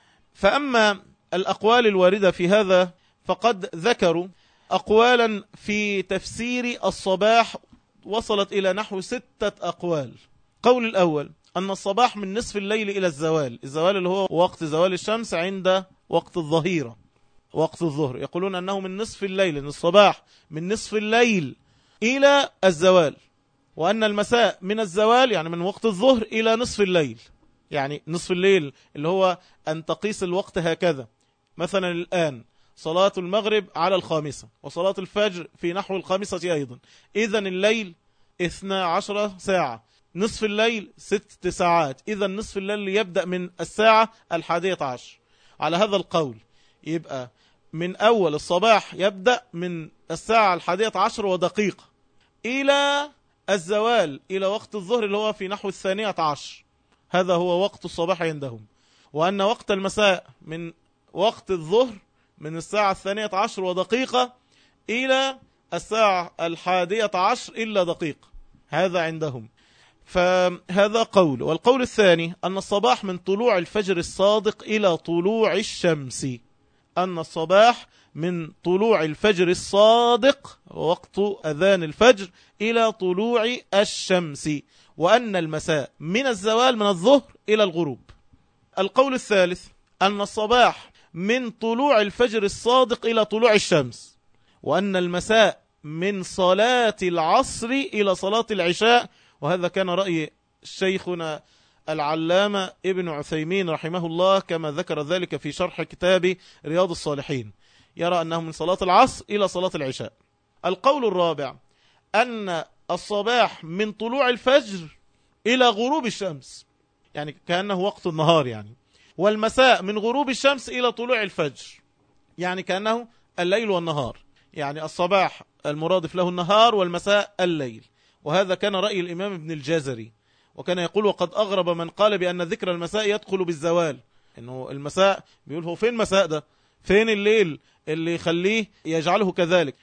فأما الأقوال الواردة في هذا فقد ذكروا أقوالا في تفسير الصباح وصلت إلى نحو 6 أقوال. قول الأول أن الصباح من نصف الليل إلى الزوال، الزوال اللي هو وقت زوال الشمس عند وقت الظهيرة، وقت الظهر، يقولون أنه من نصف الليل، أن الصباح من نصف الليل إلى الزوال، وأن المساء من الزوال يعني من وقت الظهر إلى نصف الليل، يعني نصف الليل اللي هو أن تقيس الوقت هكذا، مثلا الآن صلاة المغرب على 5 وصلاة الفجر في نحو 5 أيضا، إذن الليل 12 ساعة، نصف الليل 6 ساعات، إذن نصف الليل يبدأ من الساعة 11. على هذا القول يبقى من أول الصباح يبدأ من الساعة 11 ودقيقة إلى الزوال إلى وقت الظهر اللي هو في نحو 12، هذا هو وقت الصباح عندهم. وأن وقت المساء من وقت الظهر من الساعة 12 ودقيقة إلى الساعة 11 إلا دقيقة، هذا عندهم. فهذا قول. والقول الثاني أن الصباح من طلوع الفجر الصادق إلى طلوع الشمس، أن الصباح من طلوع الفجر الصادق وقت أذان الفجر إلى طلوع الشمس، وأن المساء من الزوال من الظهر إلى الغروب. القول الثالث أن الصباح من طلوع الفجر الصادق إلى طلوع الشمس، وأن المساء من صلاة العصر إلى صلاة العشاء، وهذا كان رأي شيخنا العلامة ابن عثيمين رحمه الله كما ذكر ذلك في شرح كتاب رياض الصالحين، يرى أنه من صلاة العصر إلى صلاة العشاء. القول الرابع أن الصباح من طلوع الفجر إلى غروب الشمس، يعني كأنه وقت النهار يعني، والمساء من غروب الشمس إلى طلوع الفجر، يعني كأنه الليل والنهار، يعني الصباح المرادف له النهار والمساء الليل. وهذا كان رأي الإمام ابن الجزري، وكان يقول وقد أغرب من قال بأن ذكر المساء يدخل بالزوال، إنه المساء بيقول هو فين مساء ده، فين الليل اللي يخليه يجعله كذلك.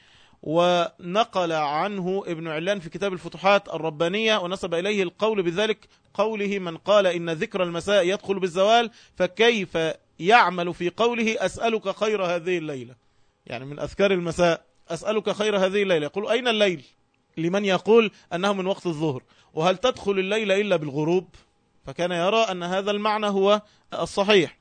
ونقل عنه ابن علان في كتاب الفتوحات الربانية ونسب إليه القول بذلك قوله من قال إن ذكر المساء يدخل بالزوال فكيف يعمل في قوله أسألك خير هذه الليلة، يعني من أذكار المساء أسألك خير هذه الليلة، يقول أين الليل لمن يقول أنه من وقت الظهر، وهل تدخل الليل إلا بالغروب؟ فكان يرى أن هذا المعنى هو الصحيح.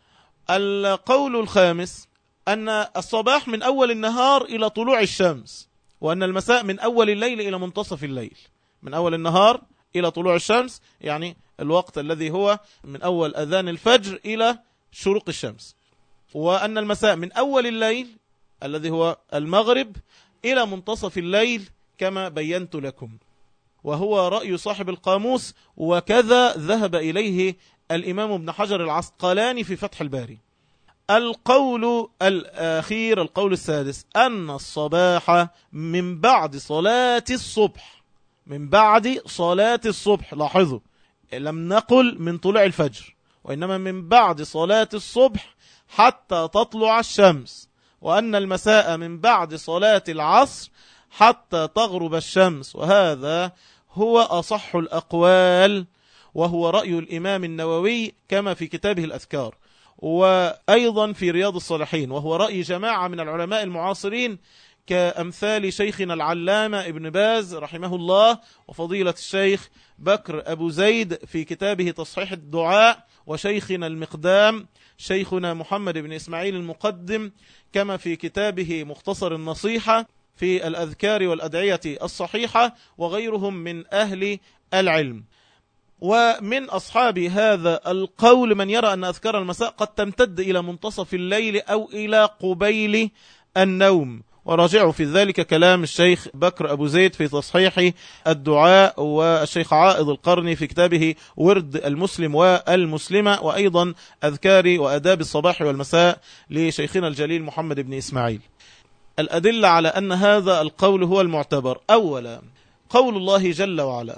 القول الخامس أن الصباح من أول النهار إلى طلوع الشمس، وأن المساء من أول الليل إلى منتصف الليل، من أول النهار إلى طلوع الشمس، يعني الوقت الذي هو من أول أذان الفجر إلى شروق الشمس. وأن المساء من أول الليل الذي هو المغرب إلى منتصف الليل كما بينت لكم، وهو رأي صاحب القاموس، وكذا ذهب إليه الإمام ابن حجر العسقلاني في فتح الباري. القول الأخير، القول السادس، أن الصباح من بعد صلاة الصبح، من بعد صلاة الصبح. لاحظوا، لم نقل من طلوع الفجر، وإنما من بعد صلاة الصبح حتى تطلع الشمس. وأن المساء من بعد صلاة العصر حتى تغرب الشمس، وهذا هو أصح الأقوال، وهو رأي الإمام النووي كما في كتابه الأذكار، وأيضا في رياض الصالحين، وهو رأي جماعة من العلماء المعاصرين كأمثال شيخنا العلامة ابن باز رحمه الله، وفضيلة الشيخ بكر أبو زيد في كتابه تصحيح الدعاء، وشيخنا المقدام شيخنا محمد بن إسماعيل المقدم كما في كتابه مختصر النصيحة في الأذكار والأدعية الصحيحة، وغيرهم من أهل العلم. ومن أصحاب هذا القول من يرى أن أذكار المساء قد تمتد إلى منتصف الليل أو إلى قبيل النوم، وراجعوا في ذلك كلام الشيخ بكر أبو زيد في تصحيح الدعاء، والشيخ عائض القرني في كتابه ورد المسلم والمسلمة، وأيضا أذكار وأداب الصباح والمساء لشيخنا الجليل محمد بن إسماعيل. الأدلة على أن هذا القول هو المعتبر: أولا، قول الله جل وعلا: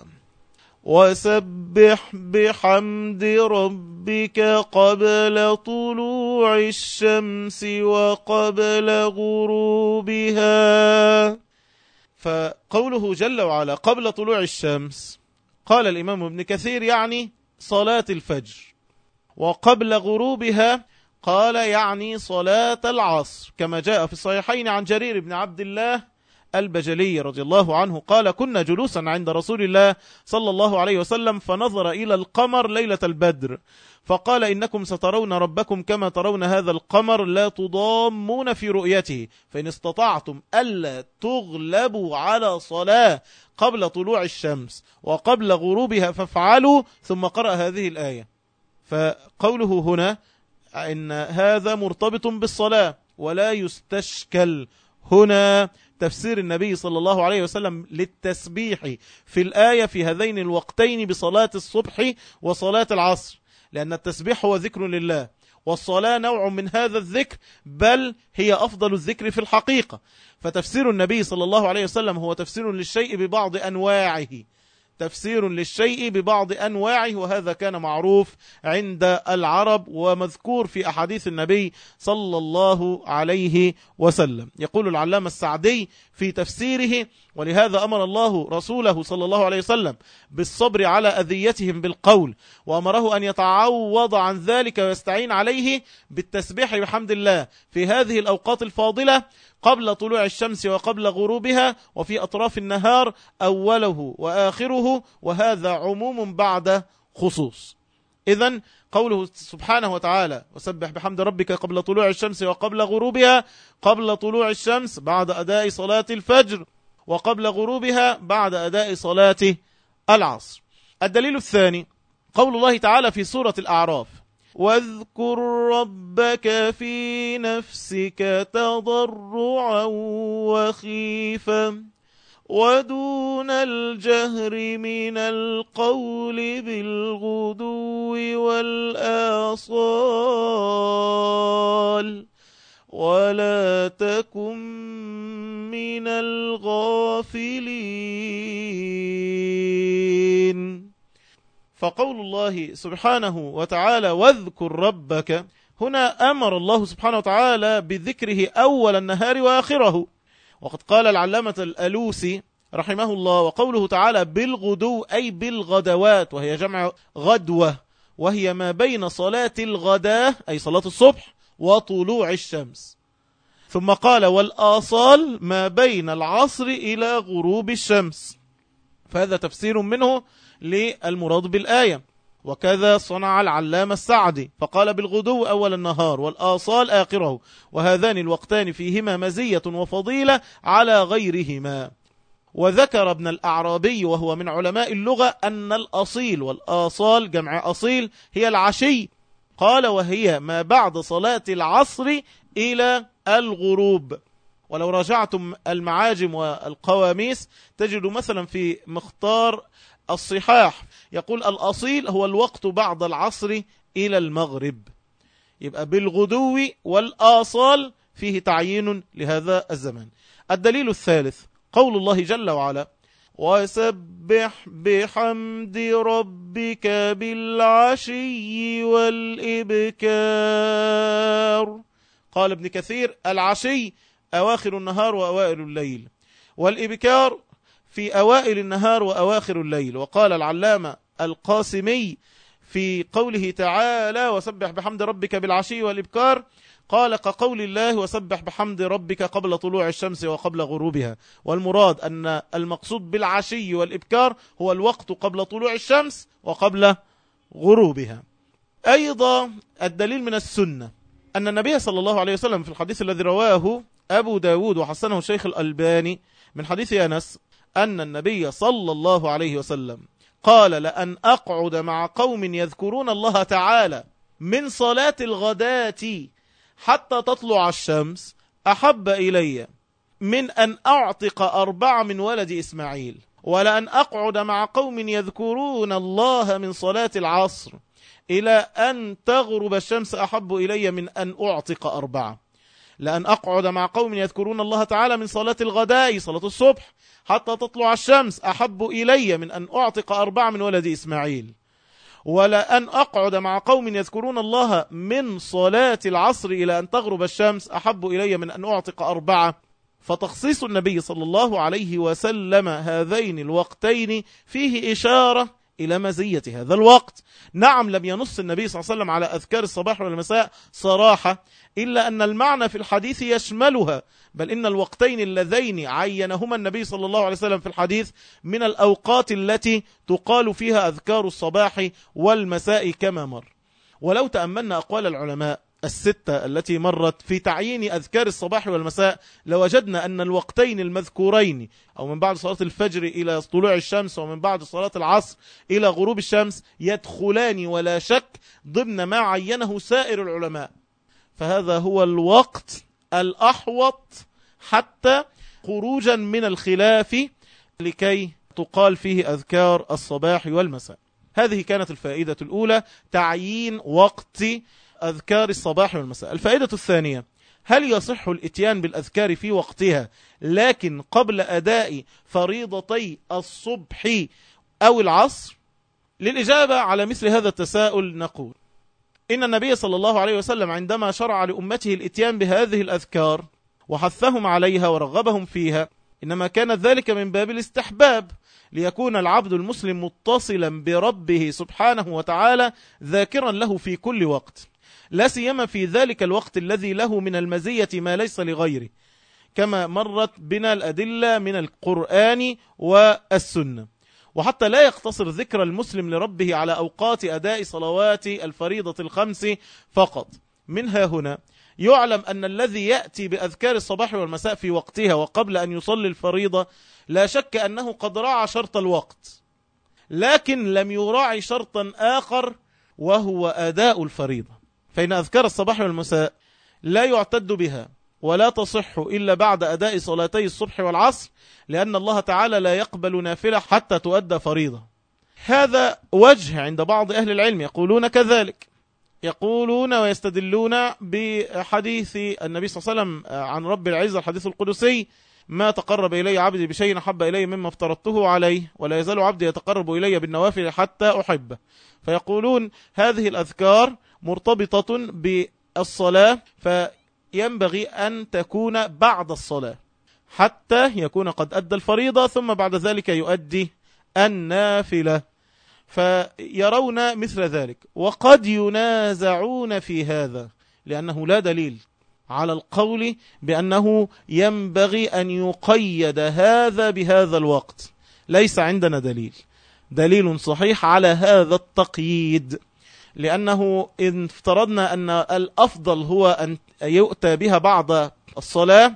وسبح بحمد ربك قبل طلوع الشمس وقبل غروبها. فقوله جل وعلا قبل طلوع الشمس، قال الإمام ابن كثير يعني صلاة الفجر، وقبل غروبها قال يعني صلاة العصر، كما جاء في الصحيحين عن جرير بن عبد الله البجلي رضي الله عنه قال: كنا جلوسا عند رسول الله صلى الله عليه وسلم فنظر إلى القمر ليلة البدر فقال: إنكم سترون ربكم كما ترون هذا القمر لا تضامون في رؤيته، فإن استطعتم ألا تغلبوا على صلاة قبل طلوع الشمس وقبل غروبها فافعلوا، ثم قرأ هذه الآية. فقوله هنا إن هذا مرتبط بالصلاة، ولا يستشكل هنا تفسير النبي صلى الله عليه وسلم للتسبيح في الآية في هذين الوقتين بصلاة الصبح وصلاة العصر، لأن التسبيح هو ذكر لله، والصلاة نوع من هذا الذكر، بل هي أفضل الذكر في الحقيقة. فتفسير النبي صلى الله عليه وسلم هو تفسير للشيء ببعض أنواعه، تفسير للشيء ببعض أنواعه، وهذا كان معروف عند العرب ومذكور في أحاديث النبي صلى الله عليه وسلم. يقول العلامة السعدي في تفسيره: ولهذا أمر الله رسوله صلى الله عليه وسلم بالصبر على أذيتهم بالقول، وأمره أن يتعوض عن ذلك ويستعين عليه بالتسبيح بحمد الله في هذه الأوقات الفاضلة قبل طلوع الشمس وقبل غروبها، وفي أطراف النهار أوله وآخره، وهذا عموم بعد خصوص. إذن قوله سبحانه وتعالى: وسبح بحمد ربك قبل طلوع الشمس وقبل غروبها، قبل طلوع الشمس بعد أداء صلاة الفجر، وقبل غروبها بعد أداء صلاة العصر. الدليل الثاني قول الله تعالى في سورة الأعراف: واذكر ربك في نفسك تضرعا وخيفا ودون الجهر من القول بالغدو والآصال ولا تكن من الغافلين. فقول الله سبحانه وتعالى واذكر ربك، هنا أمر الله سبحانه وتعالى بذكره أول النهار وآخره. وقد قال العلامة الألوسي رحمه الله: وقوله تعالى بالغدو أي بالغدوات، وهي جمع غدوة، وهي ما بين صلاة الغداء أي صلاة الصبح وطلوع الشمس. ثم قال والآصال ما بين العصر إلى غروب الشمس، فهذا تفسير منه للمراد بالآية. وكذا صنع العلامة السعدي فقال بالغدو أول النهار والآصال آخره، وهذان الوقتان فيهما مزية وفضيلة على غيرهما. وذكر ابن الأعرابي وهو من علماء اللغة أن الأصيل والآصال جمع أصيل هي العشي، قال وهي ما بعد صلاة العصر إلى الغروب. ولو راجعتم المعاجم والقواميس تجد مثلا في مختار الصحاح يقول الأصيل هو الوقت بعد العصر إلى المغرب. يبقى بالغدو والآصال فيه تعيين لهذا الزمان. الدليل الثالث قول الله جل وعلا وسبح بحمد ربك بالعشي والإبكار. قال ابن كثير العشي أواخر النهار وأوائل الليل، والإبكار في أوائل النهار وأواخر الليل. وقال العلامة القاسمي في قوله تعالى وسبح بحمد ربك بالعشي والإبكار قال كقول الله وسبح بحمد ربك قبل طلوع الشمس وقبل غروبها، والمراد أن المقصود بالعشي والإبكار هو الوقت قبل طلوع الشمس وقبل غروبها. أيضا الدليل من السنة أن النبي صلى الله عليه وسلم في الحديث الذي رواه أبو داود وحسنه الشيخ الألباني من حديث أنس أن النبي صلى الله عليه وسلم قال لأن أقعد مع قوم يذكرون الله تعالى من صلاة الغداة حتى تطلع الشمس أحب إلي من أن أعتق 4 من ولد إسماعيل، ولأن أقعد مع قوم يذكرون الله من صلاة العصر إلى أن تغرب الشمس أحب إلي من أن أعتق 4. لأن أقعد مع قوم يذكرون الله تعالى من صلاة الغداء صلاة الصبح حتى تطلع الشمس أحب إلي من أن أعتق 4 من ولد إسماعيل، ولأن أقعد مع قوم يذكرون الله من صلاة العصر إلى أن تغرب الشمس أحب إلي من أن أعتق 4. فتخصيص النبي صلى الله عليه وسلم هذين الوقتين فيه إشارة إلى مزية هذا الوقت. نعم لم ينص النبي صلى الله عليه وسلم على أذكار الصباح والمساء صراحة، إلا أن المعنى في الحديث يشملها، بل إن الوقتين اللذين عينهما النبي صلى الله عليه وسلم في الحديث من الأوقات التي تقال فيها أذكار الصباح والمساء كما مر. ولو تأملنا أقوال العلماء 6 التي مرت في تعيين أذكار الصباح والمساء لوجدنا أن الوقتين المذكورين أو من بعد صلاة الفجر إلى طلوع الشمس ومن بعد صلاة العصر إلى غروب الشمس يدخلان ولا شك ضمن ما عينه سائر العلماء، فهذا هو الوقت الأحوط حتى خروجا من الخلاف لكي تقال فيه أذكار الصباح والمساء. هذه كانت الفائدة الأولى، تعيين وقت أذكار الصباح والمساء. الفائدة الثانية، هل يصح الاتيان بالأذكار في وقتها لكن قبل أداء فريضتي الصبح أو العصر؟ للإجابة على مثل هذا التساؤل نقول إن النبي صلى الله عليه وسلم عندما شرع لأمته الاتيان بهذه الأذكار وحثهم عليها ورغبهم فيها إنما كان ذلك من باب الاستحباب، ليكون العبد المسلم متصلا بربه سبحانه وتعالى ذاكرا له في كل وقت، لا سيما في ذلك الوقت الذي له من المزية ما ليس لغيره، كما مرت بنا الأدلة من القرآن والسنة. وحتى لا يقتصر ذكر المسلم لربه على أوقات أداء صلوات الفريضة ال5 فقط، منها هنا يعلم أن الذي يأتي بأذكار الصباح والمساء في وقتها وقبل أن يصلي الفريضة لا شك أنه قد راعى شرط الوقت، لكن لم يراعي شرطا آخر وهو أداء الفريضة، فإن أذكار الصباح والمساء لا يعتد بها ولا تصح إلا بعد أداء صلاتي الصبح والعصر، لأن الله تعالى لا يقبل نافلة حتى تؤدى فريضة. هذا وجه عند بعض أهل العلم يقولون كذلك، يقولون ويستدلون بحديث النبي صلى الله عليه وسلم عن رب العزة الحديث القدسي ما تقرب إلي عبدي بشيء أحب إلي مما افترضته عليه ولا يزال عبدي يتقرب إلي بالنوافل حتى أحبه. فيقولون هذه الأذكار مرتبطة بالصلاة فينبغي أن تكون بعد الصلاة حتى يكون قد أدى الفريضة ثم بعد ذلك يؤدي النافلة، فيرون مثل ذلك. وقد ينازعون في هذا لأنه لا دليل على القول بأنه ينبغي أن يقيد هذا بهذا الوقت، ليس عندنا دليل صحيح على هذا التقييد، لأنه إن افترضنا أن الأفضل هو أن يؤتى بها بعد الصلاة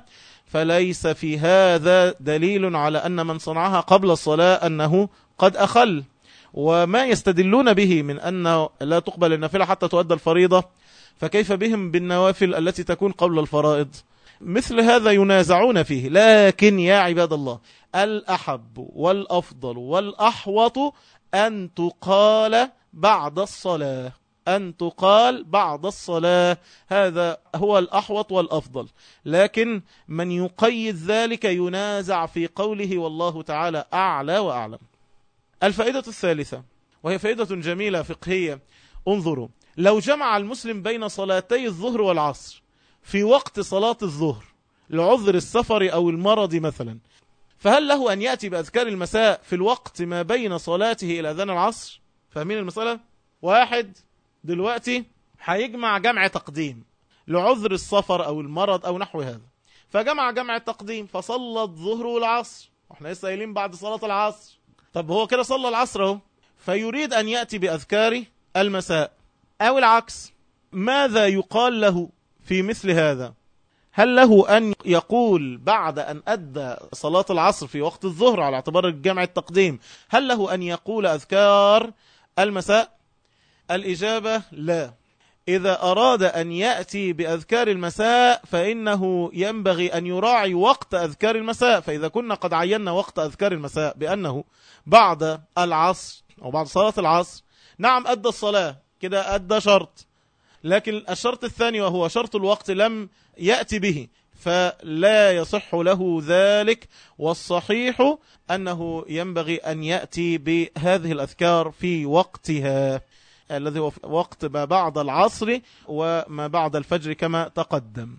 فليس في هذا دليل على أن من صنعها قبل الصلاة أنه قد أخل. وما يستدلون به من أن لا تقبل النافلة حتى تؤدى الفريضة، فكيف بهم بالنوافل التي تكون قبل الفرائض؟ مثل هذا ينازعون فيه. لكن يا عباد الله، الأحب والأفضل والأحوط أن تقال بعد الصلاة، أن تقال بعد الصلاة، هذا هو الأحوط والأفضل. لكن من يقيد ذلك ينازع في قوله، والله تعالى أعلى وأعلم. الفائدة الثالثة، وهي فائدة جميلة فقهية. انظروا، لو جمع المسلم بين صلاتي الظهر والعصر في وقت صلاة الظهر لعذر السفر أو المرض مثلا، فهل له أن يأتي بأذكار المساء في الوقت ما بين صلاته إلى أذان العصر؟ فاهمين المسألة؟ واحد دلوقتي هيجمع جمع تقديم لعذر السفر أو المرض أو نحو هذا، فجمع جمع التقديم فصلى الظهر والعصر، واحنا لسه قايلين بعد صلاة العصر. طب هو كده صلى العصر اهو، فيريد أن يأتي بأذكار المساء أو العكس، ماذا يقال له في مثل هذا؟ هل له أن يقول بعد أن أدى صلاة العصر في وقت الظهر على اعتبار الجمع التقديم، هل له أن يقول أذكار المساء؟ الإجابة لا. إذا أراد أن يأتي بأذكار المساء فإنه ينبغي أن يراعي وقت أذكار المساء. فإذا كنا قد عينا وقت أذكار المساء بأنه بعد العصر أو بعد صلاة العصر، نعم أدى الصلاة كده، أدى شرط، لكن الشرط الثاني وهو شرط الوقت لم يأتي به، فلا يصح له ذلك. والصحيح أنه ينبغي أن يأتي بهذه الأذكار في وقتها، الذي هو وقت ما بعد العصر وما بعد الفجر كما تقدم.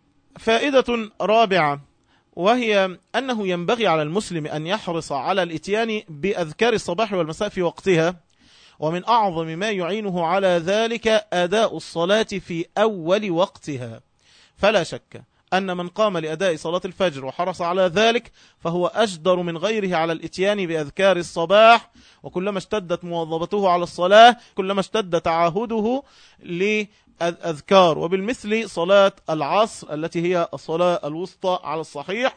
فائدة رابعة، وهي أنه ينبغي على المسلم أن يحرص على الإتيان بأذكار الصباح والمساء في وقتها، ومن أعظم ما يعينه على ذلك أداء الصلاة في أول وقتها. فلا شك أن من قام لأداء صلاة الفجر وحرص على ذلك فهو أجدر من غيره على الإتيان بأذكار الصباح، وكلما اشتدت مواظبته على الصلاة كلما اشتد تعاهده للأذكار. وبالمثل صلاة العصر التي هي الصلاة الوسطى على الصحيح،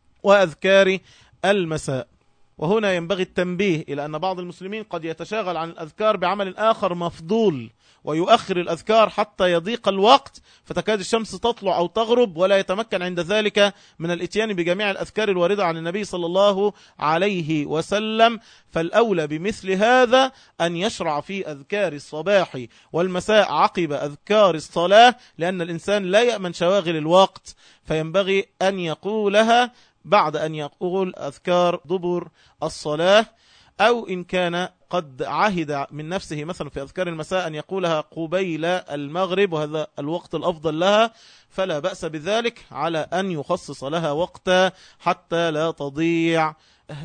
وأذكار المساء. وهنا ينبغي التنبيه إلى أن بعض المسلمين قد يتشاغل عن الأذكار بعمل آخر مفضول، ويؤخر الأذكار حتى يضيق الوقت فتكاد الشمس تطلع أو تغرب، ولا يتمكن عند ذلك من الاتيان بجميع الأذكار الواردة عن النبي صلى الله عليه وسلم. فالأولى بمثل هذا أن يشرع في أذكار الصباح والمساء عقب أذكار الصلاة، لأن الإنسان لا يأمن شواغل الوقت، فينبغي أن يقولها بعد أن يقول أذكار دبر الصلاة، أو إن كان قد عهد من نفسه مثلا في أذكار المساء أن يقولها قبيل المغرب وهذا الوقت الأفضل لها، فلا بأس بذلك على أن يخصص لها وقتا حتى لا تضيع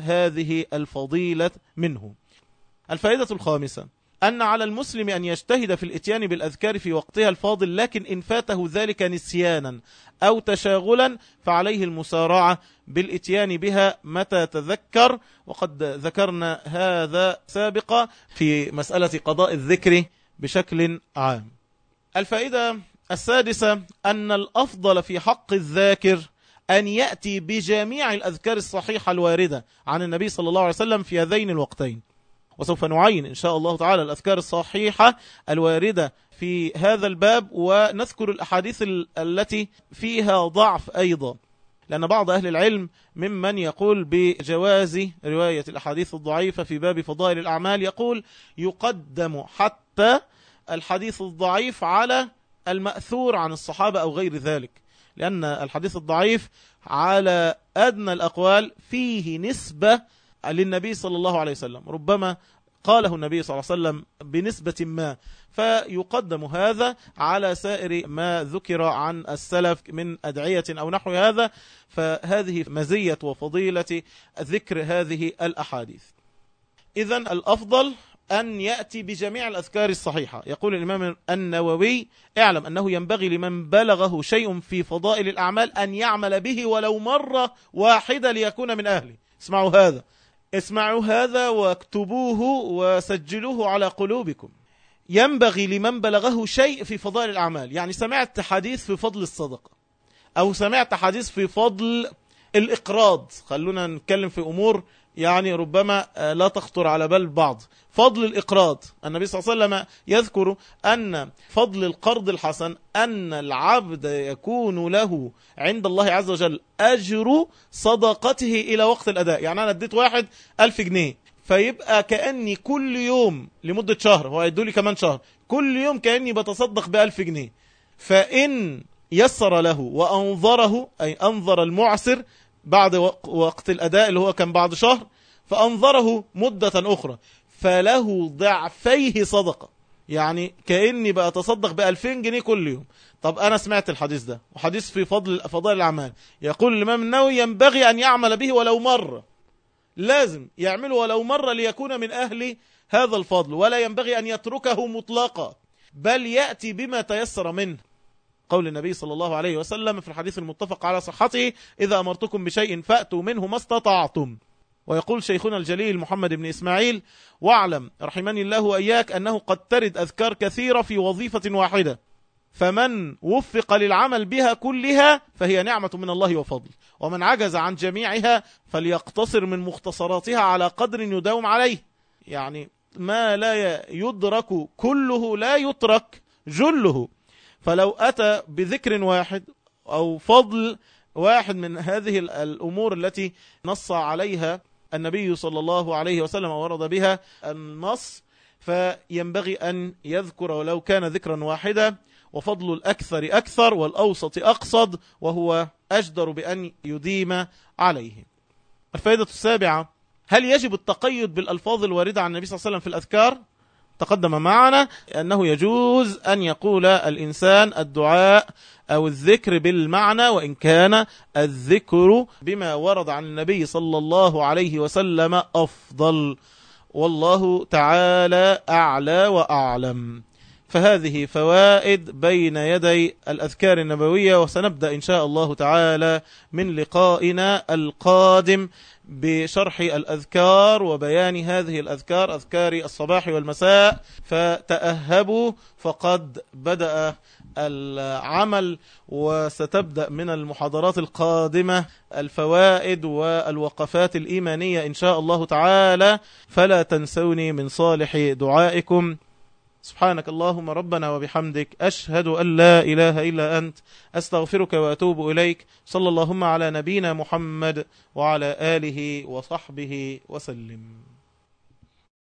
هذه الفضيلة منه. الفائدة الخامسة، أن على المسلم أن يجتهد في الإتيان بالأذكار في وقتها الفاضل، لكن إن فاته ذلك نسيانا أو تشاغلا فعليه المسارعة بالإتيان بها متى تذكر، وقد ذكرنا هذا سابقا في مسألة قضاء الذكر بشكل عام. الفائدة السادسة، أن الأفضل في حق الذاكر أن يأتي بجميع الأذكار الصحيحة الواردة عن النبي صلى الله عليه وسلم في هذين الوقتين، وسوف نعين إن شاء الله تعالى الأذكار الصحيحة الواردة في هذا الباب، ونذكر الأحاديث التي فيها ضعف أيضا، لأن بعض أهل العلم ممن يقول بجواز رواية الأحاديث الضعيفة في باب فضائل الأعمال، يقول يقدم حتى الحديث الضعيف على المأثور عن الصحابة أو غير ذلك، لأن الحديث الضعيف على أدنى الأقوال فيه نسبة للنبي صلى الله عليه وسلم، ربما قاله النبي صلى الله عليه وسلم بنسبة ما، فيقدم هذا على سائر ما ذكر عن السلف من أدعية أو نحو هذا. فهذه مزية وفضيلة ذكر هذه الأحاديث. إذن الأفضل أن يأتي بجميع الأذكار الصحيحة. يقول الإمام النووي: اعلم أنه ينبغي لمن بلغه شيء في فضائل الأعمال أن يعمل به ولو مرة واحدة ليكون من أهله. اسمعوا هذا واكتبوه وسجلوه على قلوبكم. ينبغي لمن بلغه شيء في فضائل الأعمال، يعني سمعت حديث في فضل الصدقة أو سمعت حديث في فضل الإقراض، خلونا نتكلم في أمور يعني ربما لا تخطر على بال بعض. فضل الإقراض، النبي صلى الله عليه وسلم يذكر أن فضل القرض الحسن أن العبد يكون له عند الله عز وجل أجر صدقته إلى وقت الأداء. يعني أنا اديت واحد 1000 جنيه، فيبقى كأني كل يوم لمدة شهر، هو يدولي كمان شهر، كل يوم كأني بتصدق ب1000 جنيه. فإن يسر له وأنظره، أي أنظر المعسر بعد وقت الأداء اللي هو كان بعد شهر، فأنظره مدة أخرى، فله ضعفيه صدقة. يعني كأني بقى تصدق ب2000 جنيه كل يوم. طب أنا سمعت الحديث ده، وحديث في فضائل الأعمال، يقول الإمام النووي ينبغي أن يعمل به ولو مرة، لازم يعمله ولو مرة ليكون من أهل هذا الفضل، ولا ينبغي أن يتركه مطلقا، بل يأتي بما تيسر منه. قول النبي صلى الله عليه وسلم في الحديث المتفق على صحته: إذا أمرتكم بشيء فأتوا منه ما استطعتم. ويقول شيخنا الجليل محمد بن إسماعيل: واعلم رحمني الله وإياك أنه قد ترد أذكار كثيرة في وظيفة واحدة، فمن وفق للعمل بها كلها فهي نعمة من الله وفضل، ومن عجز عن جميعها فليقتصر من مختصراتها على قدر يداوم عليه. يعني ما لا يدرك كله لا يترك جله. فلو أتى بذكر واحد أو فضل واحد من هذه الأمور التي نص عليها النبي صلى الله عليه وسلم ورد بها النص، فينبغي أن يذكر ولو كان ذكرا واحدا. وفضل الأكثر أكثر والأوسط أقصد، وهو أجدر بأن يديم عليه. الفائدة السابعة: هل يجب التقيد بالألفاظ الواردة عن النبي صلى الله عليه وسلم في الأذكار؟ تقدم معنا أنه يجوز أن يقول الإنسان الدعاء أو الذكر بالمعنى، وإن كان الذكر بما ورد عن النبي صلى الله عليه وسلم أفضل، والله تعالى أعلى وأعلم. فهذه فوائد بين يدي الأذكار النبوية، وسنبدأ إن شاء الله تعالى من لقائنا القادم بشرح الأذكار وبيان هذه الأذكار، أذكار الصباح والمساء. فتأهبوا، فقد بدأ العمل، وستبدأ من المحاضرات القادمة الفوائد والوقفات الإيمانية إن شاء الله تعالى. فلا تنسوني من صالح دعائكم. سبحانك اللهم ربنا وبحمدك، أشهد أن لا إله إلا أنت، أستغفرك وأتوب إليك. صلى اللهم على نبينا محمد وعلى آله وصحبه وسلم.